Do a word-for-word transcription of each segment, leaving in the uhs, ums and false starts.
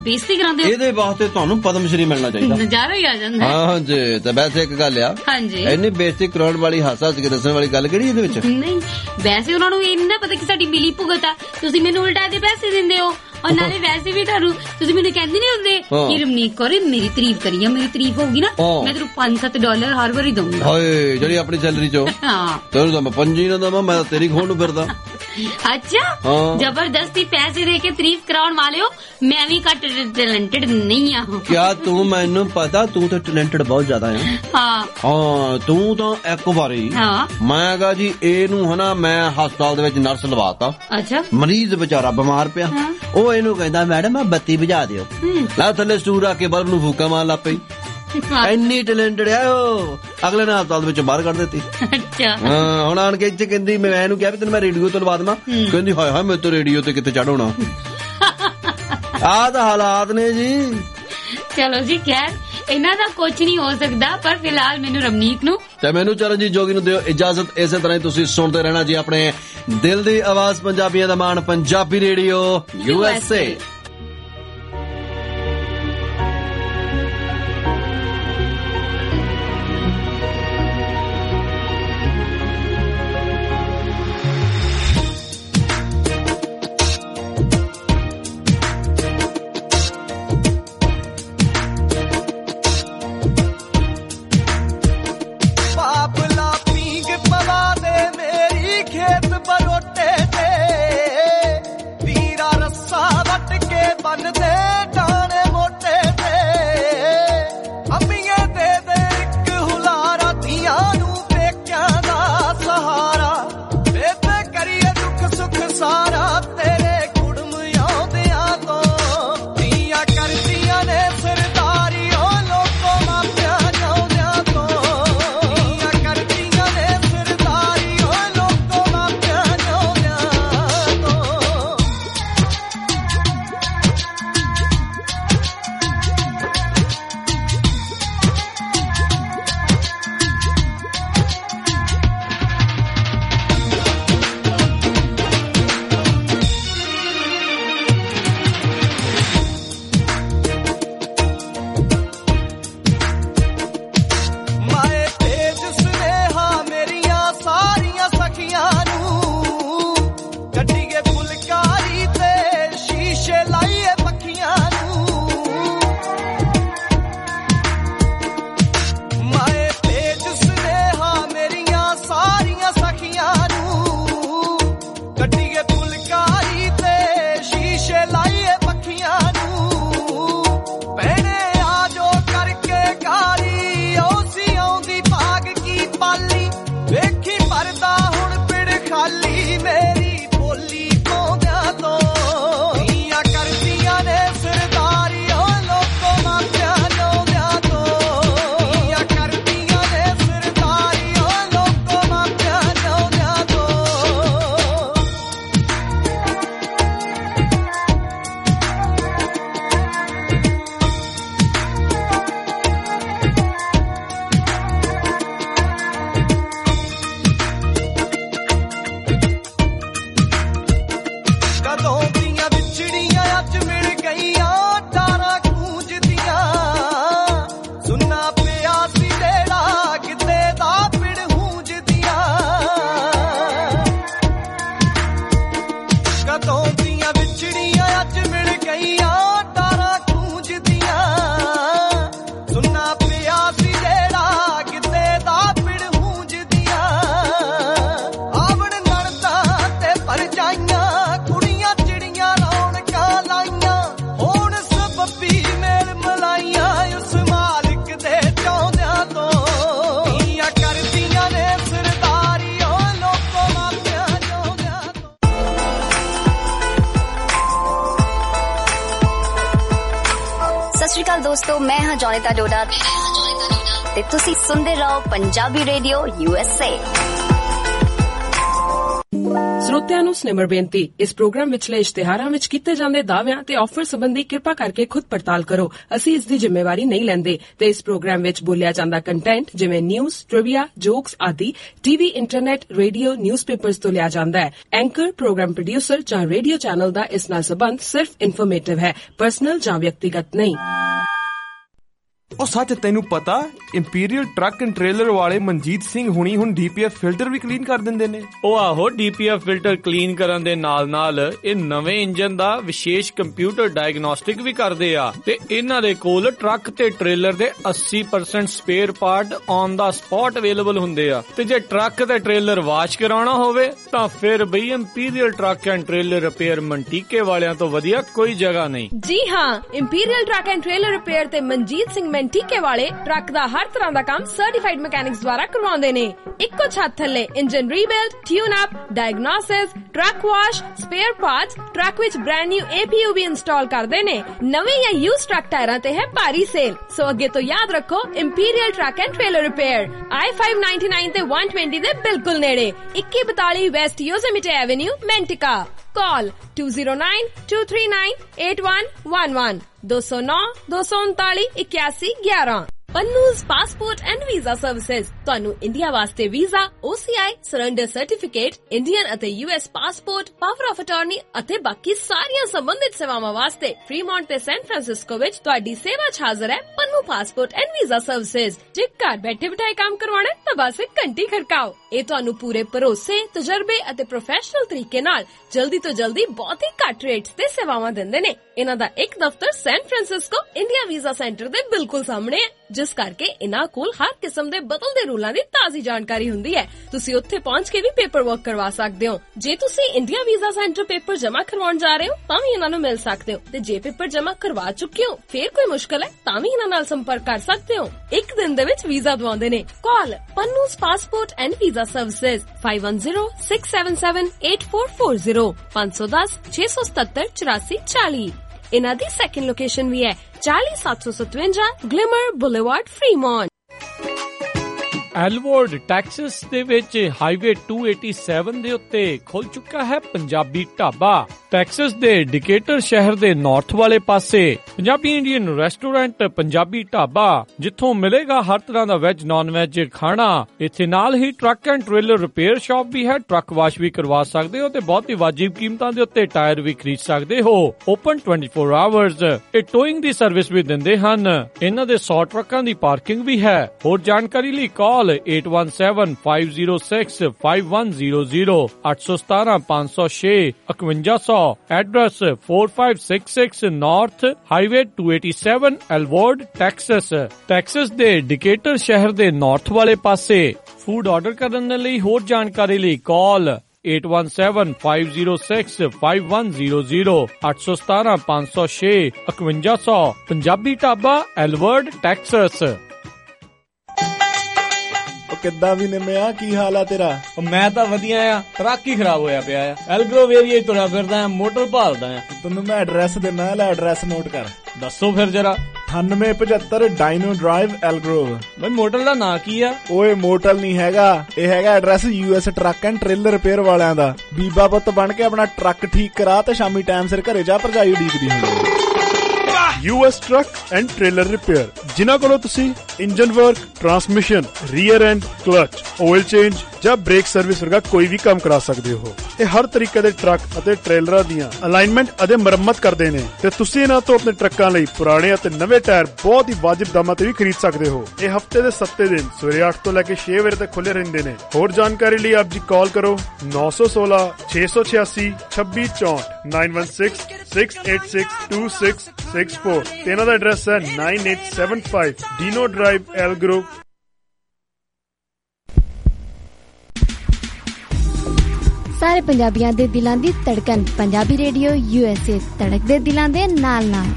ਬੇਇੱਜ਼ਤੀ ਕਰਾਉਂਦੇ ਹੋ। ਇਹਦੇ ਵਾਸਤੇ ਤੁਹਾਨੂੰ ਪਦਮ ਸ਼੍ਰੀ ਮਿਲਣਾ ਚਾਹੀਦਾ, ਨਜ਼ਾਰਾ ਹੀ ਆ ਜਾਂਦਾ। ਹਾਂ ਜੀ। ਤੇ ਵੈਸੇ ਇੱਕ ਗੱਲ ਆ, ਹਾਂਜੀ, ਇੰਨੀ ਬੇਇੱਜ਼ਤੀ ਕਰਾਉਣ ਵਾਲੀ, ਹੱਸ ਹੱਸ ਕੇ ਦੱਸਣ ਵਾਲੀ ਗੱਲ ਕਿਹੜੀ ਇਹਦੇ ਵਿੱਚ? ਨਹੀਂ, ਵੈਸੇ ਉਹਨਾਂ ਨੂੰ ਇਹ ਨਹੀਂ ਪਤਾ ਕਿ ਸਾਡੀ ਮਿਲੀ ਭੁਗਤ ਆ। ਤੁਸੀਂ ਮੈਨੂੰ ਉਲਟਾ ਦੇ ਪੈਸੇ ਦਿੰਦੇ ਹੋ, ਔਰ ਨਾਲੇ ਵੈਸੇ ਵੀ ਤੁਹਾਨੂੰ ਤੁਸੀਂ ਮੈਨੂੰ ਕਹਿੰਦੇ ਨਹੀਂ ਹੁੰਦੇ ਕਿ ਰਮਨੀਕ ਕੌਰ ਮੇਰੀ ਤਾਰੀਫ ਕਰੀ ਆ, ਮੇਰੀ ਤਾਰੀਫ ਹੋਊਗੀ ਨਾ ਮੈਂ ਤੈਨੂੰ ਪੰਜ ਸੱਤ ਡਾਲਰ ਹਰ ਵਾਰੀ ਦਊਂਗਾ। ਹਾਏ, ਜਿਹੜੀ ਆਪਣੀ ਸੈਲਰੀ ਚੋਂ? ਹਾਂ। ਤੈਨੂੰ ਤਾਂ ਮੈਂ ਪੰਜੀ ਨਾ ਦਵਾਂ, ਮੈਂ ਤੇਰੀ ਖੋਣ ਨੂੰ ਫਿਰਦਾ। ਅੱਛਾ, ਜ਼ਬਰਦਸਤੀ ਪੈਸੇ ਦੇ ਕੇ ਤਾਰੀਫ ਕਰਾਉਣ ਵਾਲੇ ਹੋ। ਮੈਂ ਵੀ ਘੱਟ ਟੈਲੈਂਟਡ ਨਹੀਂ ਆ। ਕਿਆ ਤੂੰ? ਮੈਨੂੰ ਪਤਾ ਤੂੰ ਤਾਂ ਟੈਲੈਂਟਡ ਬਹੁਤ ਜ਼ਿਆਦਾ ਆ। ਹਾਂ ਹਾਂ, ਤੂੰ ਤਾਂ ਇੱਕ ਵਾਰੀ ਮੈਂ ਕਹਾ ਜੀ ਇਹਨੂੰ ਹਨਾ, ਮੈਂ ਹਸਪਤਾਲ ਦੇ ਵਿੱਚ ਨਰਸ ਲਵਾਤਾ। ਅੱਛਾ। ਮਰੀਜ਼ ਵਿਚਾਰਾ ਬਿਮਾਰ ਪਿਆ, ਉਹ ਇਹਨੂੰ ਕਹਿੰਦਾ ਮੈਡਮ ਆ ਬੱਤੀ ਬੁਝਾ ਦਿਓ। ਲਾ ਥੱਲੇ ਸਟੂਰ ਆ ਕੇ ਬਲਬ ਨੂੰ ਫੂਕਾ ਮਾਰ ਲੱਗ ਪਈ। ਇੰਨੀ ਟੈਲੈਂਟਡ ਆ ਉਹ, ਅਗਲੇ ਨੇ ਹਸਪਤਾਲ ਵਿੱਚ ਬਾਹਰ ਕੱਢ ਦਿੱਤੀ। ਅੱਛਾ। ਹਾਂ, ਹੁਣ ਆਣ ਕੇ ਇੱਥੇ ਕਹਿੰਦੀ ਮੈਂ ਇਹਨੂੰ ਕਿਹਾ ਵੀ ਤੈਨੂੰ ਮੈਂ ਰੇਡੀਓ ਤੋਂ ਲਵਾ ਦੇਵਾਂ। ਕਹਿੰਦੀ ਹਾਏ ਹਾਏ, ਮੇਰੇ ਤੋਂ ਰੇਡੀਓ ਤੇ ਕਿੱਥੇ ਚੜ੍ਹੋਣਾ। ਆਹ ਤਾਂ ਹਾਲਾਤ ਨੇ ਜੀ। ਚਲੋ ਜੀ, ਖੈਰ ਇਹਨਾਂ ਦਾ ਕੁਝ ਨਹੀਂ ਹੋ ਸਕਦਾ, ਪਰ ਫਿਲਹਾਲ ਮੈਨੂੰ ਰਮਨੀਕ ਨੂੰ ਤੇ ਮੈਨੂੰ ਚਰਨਜੀਤ ਜੋਗੀ ਨੂੰ ਦਿਓ ਇਜਾਜ਼ਤ। ਇਸੇ ਤਰ੍ਹਾਂ ਹੀ ਤੁਸੀਂ ਸੁਣਦੇ ਰਹਿਣਾ ਜੀ ਆਪਣੇ ਦਿਲ ਦੀ ਆਵਾਜ਼, ਪੰਜਾਬੀਆਂ ਦਾ ਮਾਣ, Punjabi radio U S A. ਦੋਸਤੋ, ਮੈਂ ਹਾਂ ਜੋਨੀਤਾ ਡੋਡਾ ਤੇ ਤੁਸੀਂ ਸੁਣਦੇ ਰਹੋ Punjabi radio U S A. ਸਰੋਤਿਆਂ ਨੂੰ ਸਨਿਮਰ ਬੇਨਤੀ, ਇਸ ਪ੍ਰੋਗਰਾਮ ਵਿਚਲੇ ਇਸ਼ਤਿਹਾਰਾਂ ਵਿੱਚ ਕੀਤੇ ਜਾਂਦੇ ਦਾਅਵਿਆਂ ਤੇ ਆਫਰ ਸੰਬੰਧੀ ਕਿਰਪਾ ਕਰਕੇ ਖੁਦ ਪੜਤਾਲ ਕਰੋ। ਅਸੀਂ ਇਸ ਦੀ ਜ਼ਿੰਮੇਵਾਰੀ ਨਹੀਂ ਲੈਂਦੇ ਤੇ ਇਸ ਪ੍ਰੋਗਰਾਮ ਵਿੱਚ ਬੋਲਿਆ ਜਾਂਦਾ ਕੰਟੈਂਟ ਜਿਵੇਂ ਨਿਊਜ਼, ਟ੍ਰਿਵੀਆ, ਜੋਕਸ ਆਦਿ ਟੀਵੀ, ਇੰਟਰਨੈਟ, ਰੇਡੀਓ, ਨਿਊਜ਼ਪੇਪਰਸ ਤੋਂ ਲਿਆ ਜਾਂਦਾ ਹੈ। ਐਂਕਰ, ਪ੍ਰੋਗਰਾਮ ਪ੍ਰੋਡਿਊਸਰ ਜਾਂ ਰੇਡੀਓ ਚੈਨਲ ਦਾ ਇਸ ਨਾਲ ਸੰਬੰਧ ਸਿਰਫ ਇਨਫੋਰਮੇਟਿਵ ਹੈ, ਪਰਸਨਲ ਜਾਂ ਵਿਅਕਤੀਗਤ ਨਹੀਂ। ਉਹ ਸੱਚ, ਤੈਨੂੰ ਪਤਾ ਇੰਪੀਰੀਅਲ ਟਰੱਕ ਐਂਡ ਟ੍ਰੇਲਰ ਵਾਲੇ ਮਨਜੀਤ ਸਿੰਘ ਹੁਣੀ ਹੁਣ ਡੀਪੀਐਫ ਫਿਲਟਰ ਵੀ ਕਲੀਨ ਕਰ ਦਿੰਦੇ ਨੇ। ਉਹ ਆਹੋ, ਡੀਪੀਐਫ ਫਿਲਟਰ ਕਲੀਨ ਕਰਨ ਦੇ ਨਾਲ ਨਾਲ ਇਹ ਨਵੇਂ ਇੰਜਨ ਦਾ ਵਿਸ਼ੇਸ਼ ਕੰਪਿਊਟਰ ਡਾਇਗਨੋਸਟਿਕ ਵੀ ਕਰਦੇ ਆ ਤੇ ਇਹਨਾਂ ਦੇ ਕੋਲ ਟਰੱਕ ਤੇ ਟ੍ਰੇਲਰ ਦੇ ਅੱਸੀ percent spare part on the spot available ਹੁੰਦੇ ਆ। ਤੇ ਜੇ ਟਰੱਕ ਤੇ ਟ੍ਰੇਲਰ ਵਾਸ਼ ਕਰਾਉਣਾ ਹੋਵੇ ਤਾਂ ਫਿਰ ਬਈ imperial truck and trailer repair ਮੰਟੀਕੇ ਵਾਲਿਆਂ ਤੋਂ ਵਧੀਆ ਕੋਈ ਜਗ੍ਹਾ ਨਹੀਂ। ਜੀ ਹਾਂ, imperial truck and trailer repair ਤੇ ਮਨਜੀਤ ਸਿੰਘ ਮੰਟੀਕੇ ਵਾਲੇ ਟਰੱਕ ਦਾ ਹਰ ਤਰ੍ਹਾਂ ਦਾ ਕੰਮ ਸਰਟੀਫਾਈਡ ਮਕੈਨਿਕਸ ਦੁਆਰਾ ਕਰਵਾਉਂਦੇ ਨੇ। ਇੱਕੋ ਛੱਤ ਥੱਲੇ engine rebuild, tune up, diagnosis, truck wash, spare parts, truck ਵਿੱਚ ਬ੍ਰਾਂਡ ਨਿਊ ਏਪੀਯੂ ਵੀ ਇੰਸਟਾਲ ਕਰਦੇ ਨੇ। ਨਵੇਂ ਜਾਂ ਯੂਜ਼ਡ ਟਰੱਕ ਟਾਇਰਾਂ ਤੇ ਹੈ ਭਾਰੀ ਸੇਲ, ਸੋ ਅੱਗੇ ਤੋਂ ਯਾਦ ਰੱਖੋ imperial truck and trailer repair, I five ninety nine ਤੇ ਇੱਕ ਸੌ ਵੀਹ ਦੇ ਬਿਲਕੁਲ ਨੇੜੇ, ਇੱਕੀ ਬਤਾਲੀ west Yosemite avenue, Manteca. Call two zero nine two three nine eight one one one, two zero nine two uninतालीस इक्यासी ग्यारह। Pannu's passport and visa services ਤੁਹਾਨੂੰ ਇੰਡੀਆ ਵਾਸਤੇ visa, OCI, surrender certificate, Indian ਅਤੇ US passport, power of attorney ਅਤੇ ਬਾਕੀ ਸਾਰੀਆਂ ਸੰਬੰਧਿਤ ਸੇਵਾਵਾਂ ਵਾਸਤੇ ਫ੍ਰੀਮੌਂਟ ਤੇ ਸੈਨ ਫਰਾਂਸਿਸਕੋ ਵਿੱਚ ਤੁਹਾਡੀ ਸੇਵਾ 'ਚ ਹਾਜ਼ਰ ਹੈ Pannu passport and visa services. ਜੇ ਘਰ ਬੈਠੇ ਬਿਠਾਏ ਕੰਮ ਕਰਵਾਉਣਾ ਤਾਂ ਬਸ ਇੱਕ ਘੰਟੀ ਖੜਕਾਓ। ਇਹ ਤੁਹਾਨੂੰ ਪੂਰੇ ਭਰੋਸੇ, ਤਜਰਬੇ ਅਤੇ ਪ੍ਰੋਫੈਸ਼ਨਲ ਤਰੀਕੇ ਨਾਲ ਜਲਦੀ ਤੋਂ ਜਲਦੀ ਬਹੁਤ ਹੀ ਘੱਟ ਰੇਟਸ ਤੇ ਸੇਵਾਵਾਂ ਦਿੰਦੇ ਨੇ। ਇਹਨਾਂ ਦਾ ਇੱਕ ਦਫ਼ਤਰ San Francisco India visa centre ਦੇ ਬਿਲਕੁਲ ਸਾਹਮਣੇ ਹੈ, ਜਿਸ ਕਰਕੇ ਇਹਨਾਂ ਕੋਲ ਹਰ ਕਿਸਮ ਦੇ ਬਦਲਦੇ ਰੂਲਾਂ ਦੀ ਤਾਜ਼ੀ ਜਾਣਕਾਰੀ ਹੁੰਦੀ ਹੈ। ਤੁਸੀਂ ਉੱਥੇ ਪਹੁੰਚ ਕੇ ਵੀ ਪੇਪਰ ਵਰਕ ਕਰਵਾ ਸਕਦੇ ਹੋ। ਜੇ ਤੁਸੀਂ ਇੰਡੀਆ ਵੀਜ਼ਾ ਸੈਂਟਰ ਪੇਪਰ ਜਮਾ ਕਰਵਾਉਣ ਜਾ ਰਹੇ ਹੋ ਤਾਂ ਵੀ ਇਹਨਾਂ ਨੂੰ ਮਿਲ ਸਕਦੇ ਹੋ, ਤੇ ਜੇ ਪੇਪਰ ਜਮਾ ਕਰਵਾ ਚੁੱਕੇ ਹੋ ਫਿਰ ਕੋਈ ਮੁਸ਼ਕਲ ਹੈ ਤਾਂ ਵੀ ਇਹਨਾਂ ਨਾਲ ਸੰਪਰਕ ਕਰ ਸਕਦੇ ਹੋ। ਇੱਕ ਦਿਨ ਦੇ ਵਿੱਚ ਵੀਜ਼ਾ ਦਵਾਉਂਦੇ ਨੇ। Call Pannu's passport and visa services five one zero six seven seven eight four four zero five one zero six seven seven eight four four zero। ਇਹਨਾਂ ਦੀ ਸੈਕੰਡ ਲੋਕੇਸ਼ਨ ਵੀ ਹੈ ਚਾਲੀ ਸੱਤ ਸੌ ਸਤਵੰਜਾ glimmer boulevard, Fremont. Alvord Texas ਦੇ ਵਿੱਚ highway ਦੋ ਸੌ ਸੱਤਾਸੀ ਦੇ ਉੱਤੇ ਖੁੱਲ ਚੁੱਕਾ ਹੈ ਪੰਜਾਬੀ ਢਾਬਾ। ਟੈਕਸਸ ਦੇ ਡਿਕੇਟਰ ਸ਼ਹਿਰ ਦੇ ਨਾਰਥ ਵਾਲੇ ਪਾਸੇ ਪੰਜਾਬੀ ਇੰਡੀਅਨ ਰੈਸਟੋਰੈਂਟ ਪੰਜਾਬੀ ਢਾਬਾ, ਜਿੱਥੋਂ ਮਿਲੇਗਾ ਹਰ ਤਰ੍ਹਾਂ ਦਾ ਵੈਜ ਨੌਨ ਵੈਜ ਖਾਣਾ। ਇੱਥੇ ਨਾਲ ਹੀ truck and trailer repair shop ਵੀ ਹੈ, ਟਰੱਕ ਵਾਸ਼ ਵੀ ਕਰਵਾ ਸਕਦੇ ਹੋ ਤੇ ਬਹੁਤ ਹੀ ਵਾਜਿਬ ਕੀਮਤਾਂ ਦੇ ਉੱਤੇ ਟਾਇਰ ਵੀ ਖਰੀਦ ਸਕਦੇ ਹੋ। ਓਪਨ ਚੌਵੀ ਆਵਰਸ। ਇਹ ਟੋਇੰਗ ਦੀ ਸਰਵਿਸ ਵੀ ਦਿੰਦੇ ਹਨ। ਇਹਨਾਂ ਦੇ ਸੌ ਟਰੱਕਾਂ ਦੀ ਪਾਰਕਿੰਗ ਵੀ ਹੈ। ਹੋਰ ਜਾਣਕਾਰੀ ਲਈ call eight one seven five zero six five one zero zero eight one seven five zero six five one zero zero। Address four five six six North Highway two eighty-seven Elwood, Texas। Texas ਦੇ Decatur ਸ਼ਹਿਰ ਦੇ north ਵਾਲੇ ਪਾਸੇ। Food order ਕਰਨ ਦੇ ਲਈ ਹੋਰ ਜਾਣਕਾਰੀ ਲਈ call eight one seven five zero six five one zero zero eight one seven five zero six five one zero zero। Punjabi dhaba, Alvord, Texas. ਕਿੱਦਾਂ ਵੀ ਨਿੰਮਿਆ, ਕੀ ਹਾਲ ਆ ਤੇਰਾ? ਮੈਂ ਤਾਂ ਵਧੀਆ ਆ, ਟਰੱਕ ਹੀ ਖਰਾਬ ਹੋਇਆ ਪਿਆ ਆ। ਐਲਗਰੋਵ ਏਰੀਆ ਹੀ ਤੁਰਿਆ ਫਿਰਦਾ ਆ, ਮੋਟਰ ਭਾਲਦਾ ਆ। ਤੈਨੂੰ ਮੈਂ ਐਡਰੈਸ ਦਿੰਦਾ, ਲੈ ਐਡਰੈਸ ਨੋਟ ਕਰ। ਦੱਸੋ ਫਿਰ ਜਰਾ। ਅਠਾਨਵੇਂ ਪਝੱਤਰ ਡਾਇਨੋ ਡਰਾਈਵ, ਐਲਗਰੋਵ। ਬਈ ਮੋਟਲ ਦਾ ਨਾਂ ਕੀ ਆ? ਓਏ ਮੋਟਲ ਨਹੀਂ ਹੈਗਾ, ਇਹ ਹੈਗਾ address US truck and trailer repair ਵਾਲਿਆਂ ਦਾ। ਬੀਬਾ ਪੁੱਤ ਬਣ ਕੇ ਆਪਣਾ ਟਰੱਕ ਠੀਕ ਕਰਾ ਤੇ ਸ਼ਾਮੀ ਟਾਈਮ ਸਿਰ ਘਰੇ ਜਾ, ਭਰਜਾਈ ਉਡੀਕਦੀ ਹੁੰਦੀ। US truck and trailer repair, ਜਿਨ੍ਹਾਂ ਕੋਲੋਂ ਤੁਸੀਂ engine work, transmission, rear end clutch, oil change ਜਾਂ ਬ੍ਰੇਕ ਸਰਵਿਸ ਵਰਗਾ ਕੋਈ ਵੀ ਕੰਮ ਕਰਾ ਸਕਦੇ ਹੋ। ਇਹ ਹਰ ਤਰੀਕੇ ਦੇ ਟਰੱਕ ਅਤੇ ਟ੍ਰੇਲਰਾਂ ਦੀਆਂ ਅਲਾਈਨਮੈਂਟ ਅਤੇ ਮੁਰੰਮਤ ਕਰਦੇ ਨੇ ਤੇ ਤੁਸੀਂ ਇਹਨਾਂ ਤੋਂ ਆਪਣੇ ਟਰੱਕਾਂ ਲਈ ਪੁਰਾਣੇ ਅਤੇ ਨਵੇਂ ਟਾਇਰ ਬਹੁਤ ਹੀ ਵਾਜਿਬ ਦਾਮਾਂ ਤੇ ਵੀ ਖਰੀਦ ਸਕਦੇ ਹੋ। ਇਹ ਹਫਤੇ ਦੇ ਸੱਤੇ ਦਿਨ ਸਵੇਰੇ ਅੱਠ ਤੋਂ ਲੈ ਕੇ ਛੇ ਵਜੇ ਤੱਕ ਖੁੱਲੇ ਰਹਿੰਦੇ ਨੇ। ਹੋਰ ਜਾਣਕਾਰੀ ਲਈ ਆਪ ਜੀ ਕਾਲ ਕਰੋ ਨੌ ਸੌ ਸੋਲਾਂ ਛੇ ਸੌ ਛਿਆਸੀ ਛੱਬੀ ਚੌਂਹਠ nine one six six eight six two six six four। ਤੇ ਇਹਨਾਂ ਦਾ ਐਡਰੈਸ ਹੈ nine eight seven five Dino drive, Elk Grove. ਸਾਰੇ ਪੰਜਾਬੀਆਂ ਦੇ ਦਿਲਾਂ ਦੀ ਧੜਕਨ, ਪੰਜਾਬੀ ਰੇਡੀਓ ਯੂਐਸਏ, ਧੜਕਦੇ ਦਿਲਾਂ ਦੇ ਨਾਲ ਨਾਲ।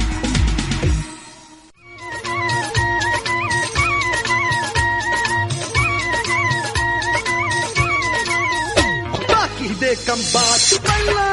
ਬਾਕੀ ਦੇ ਕੰਮਾਂ ਚ ਪਹਿਲਾਂ,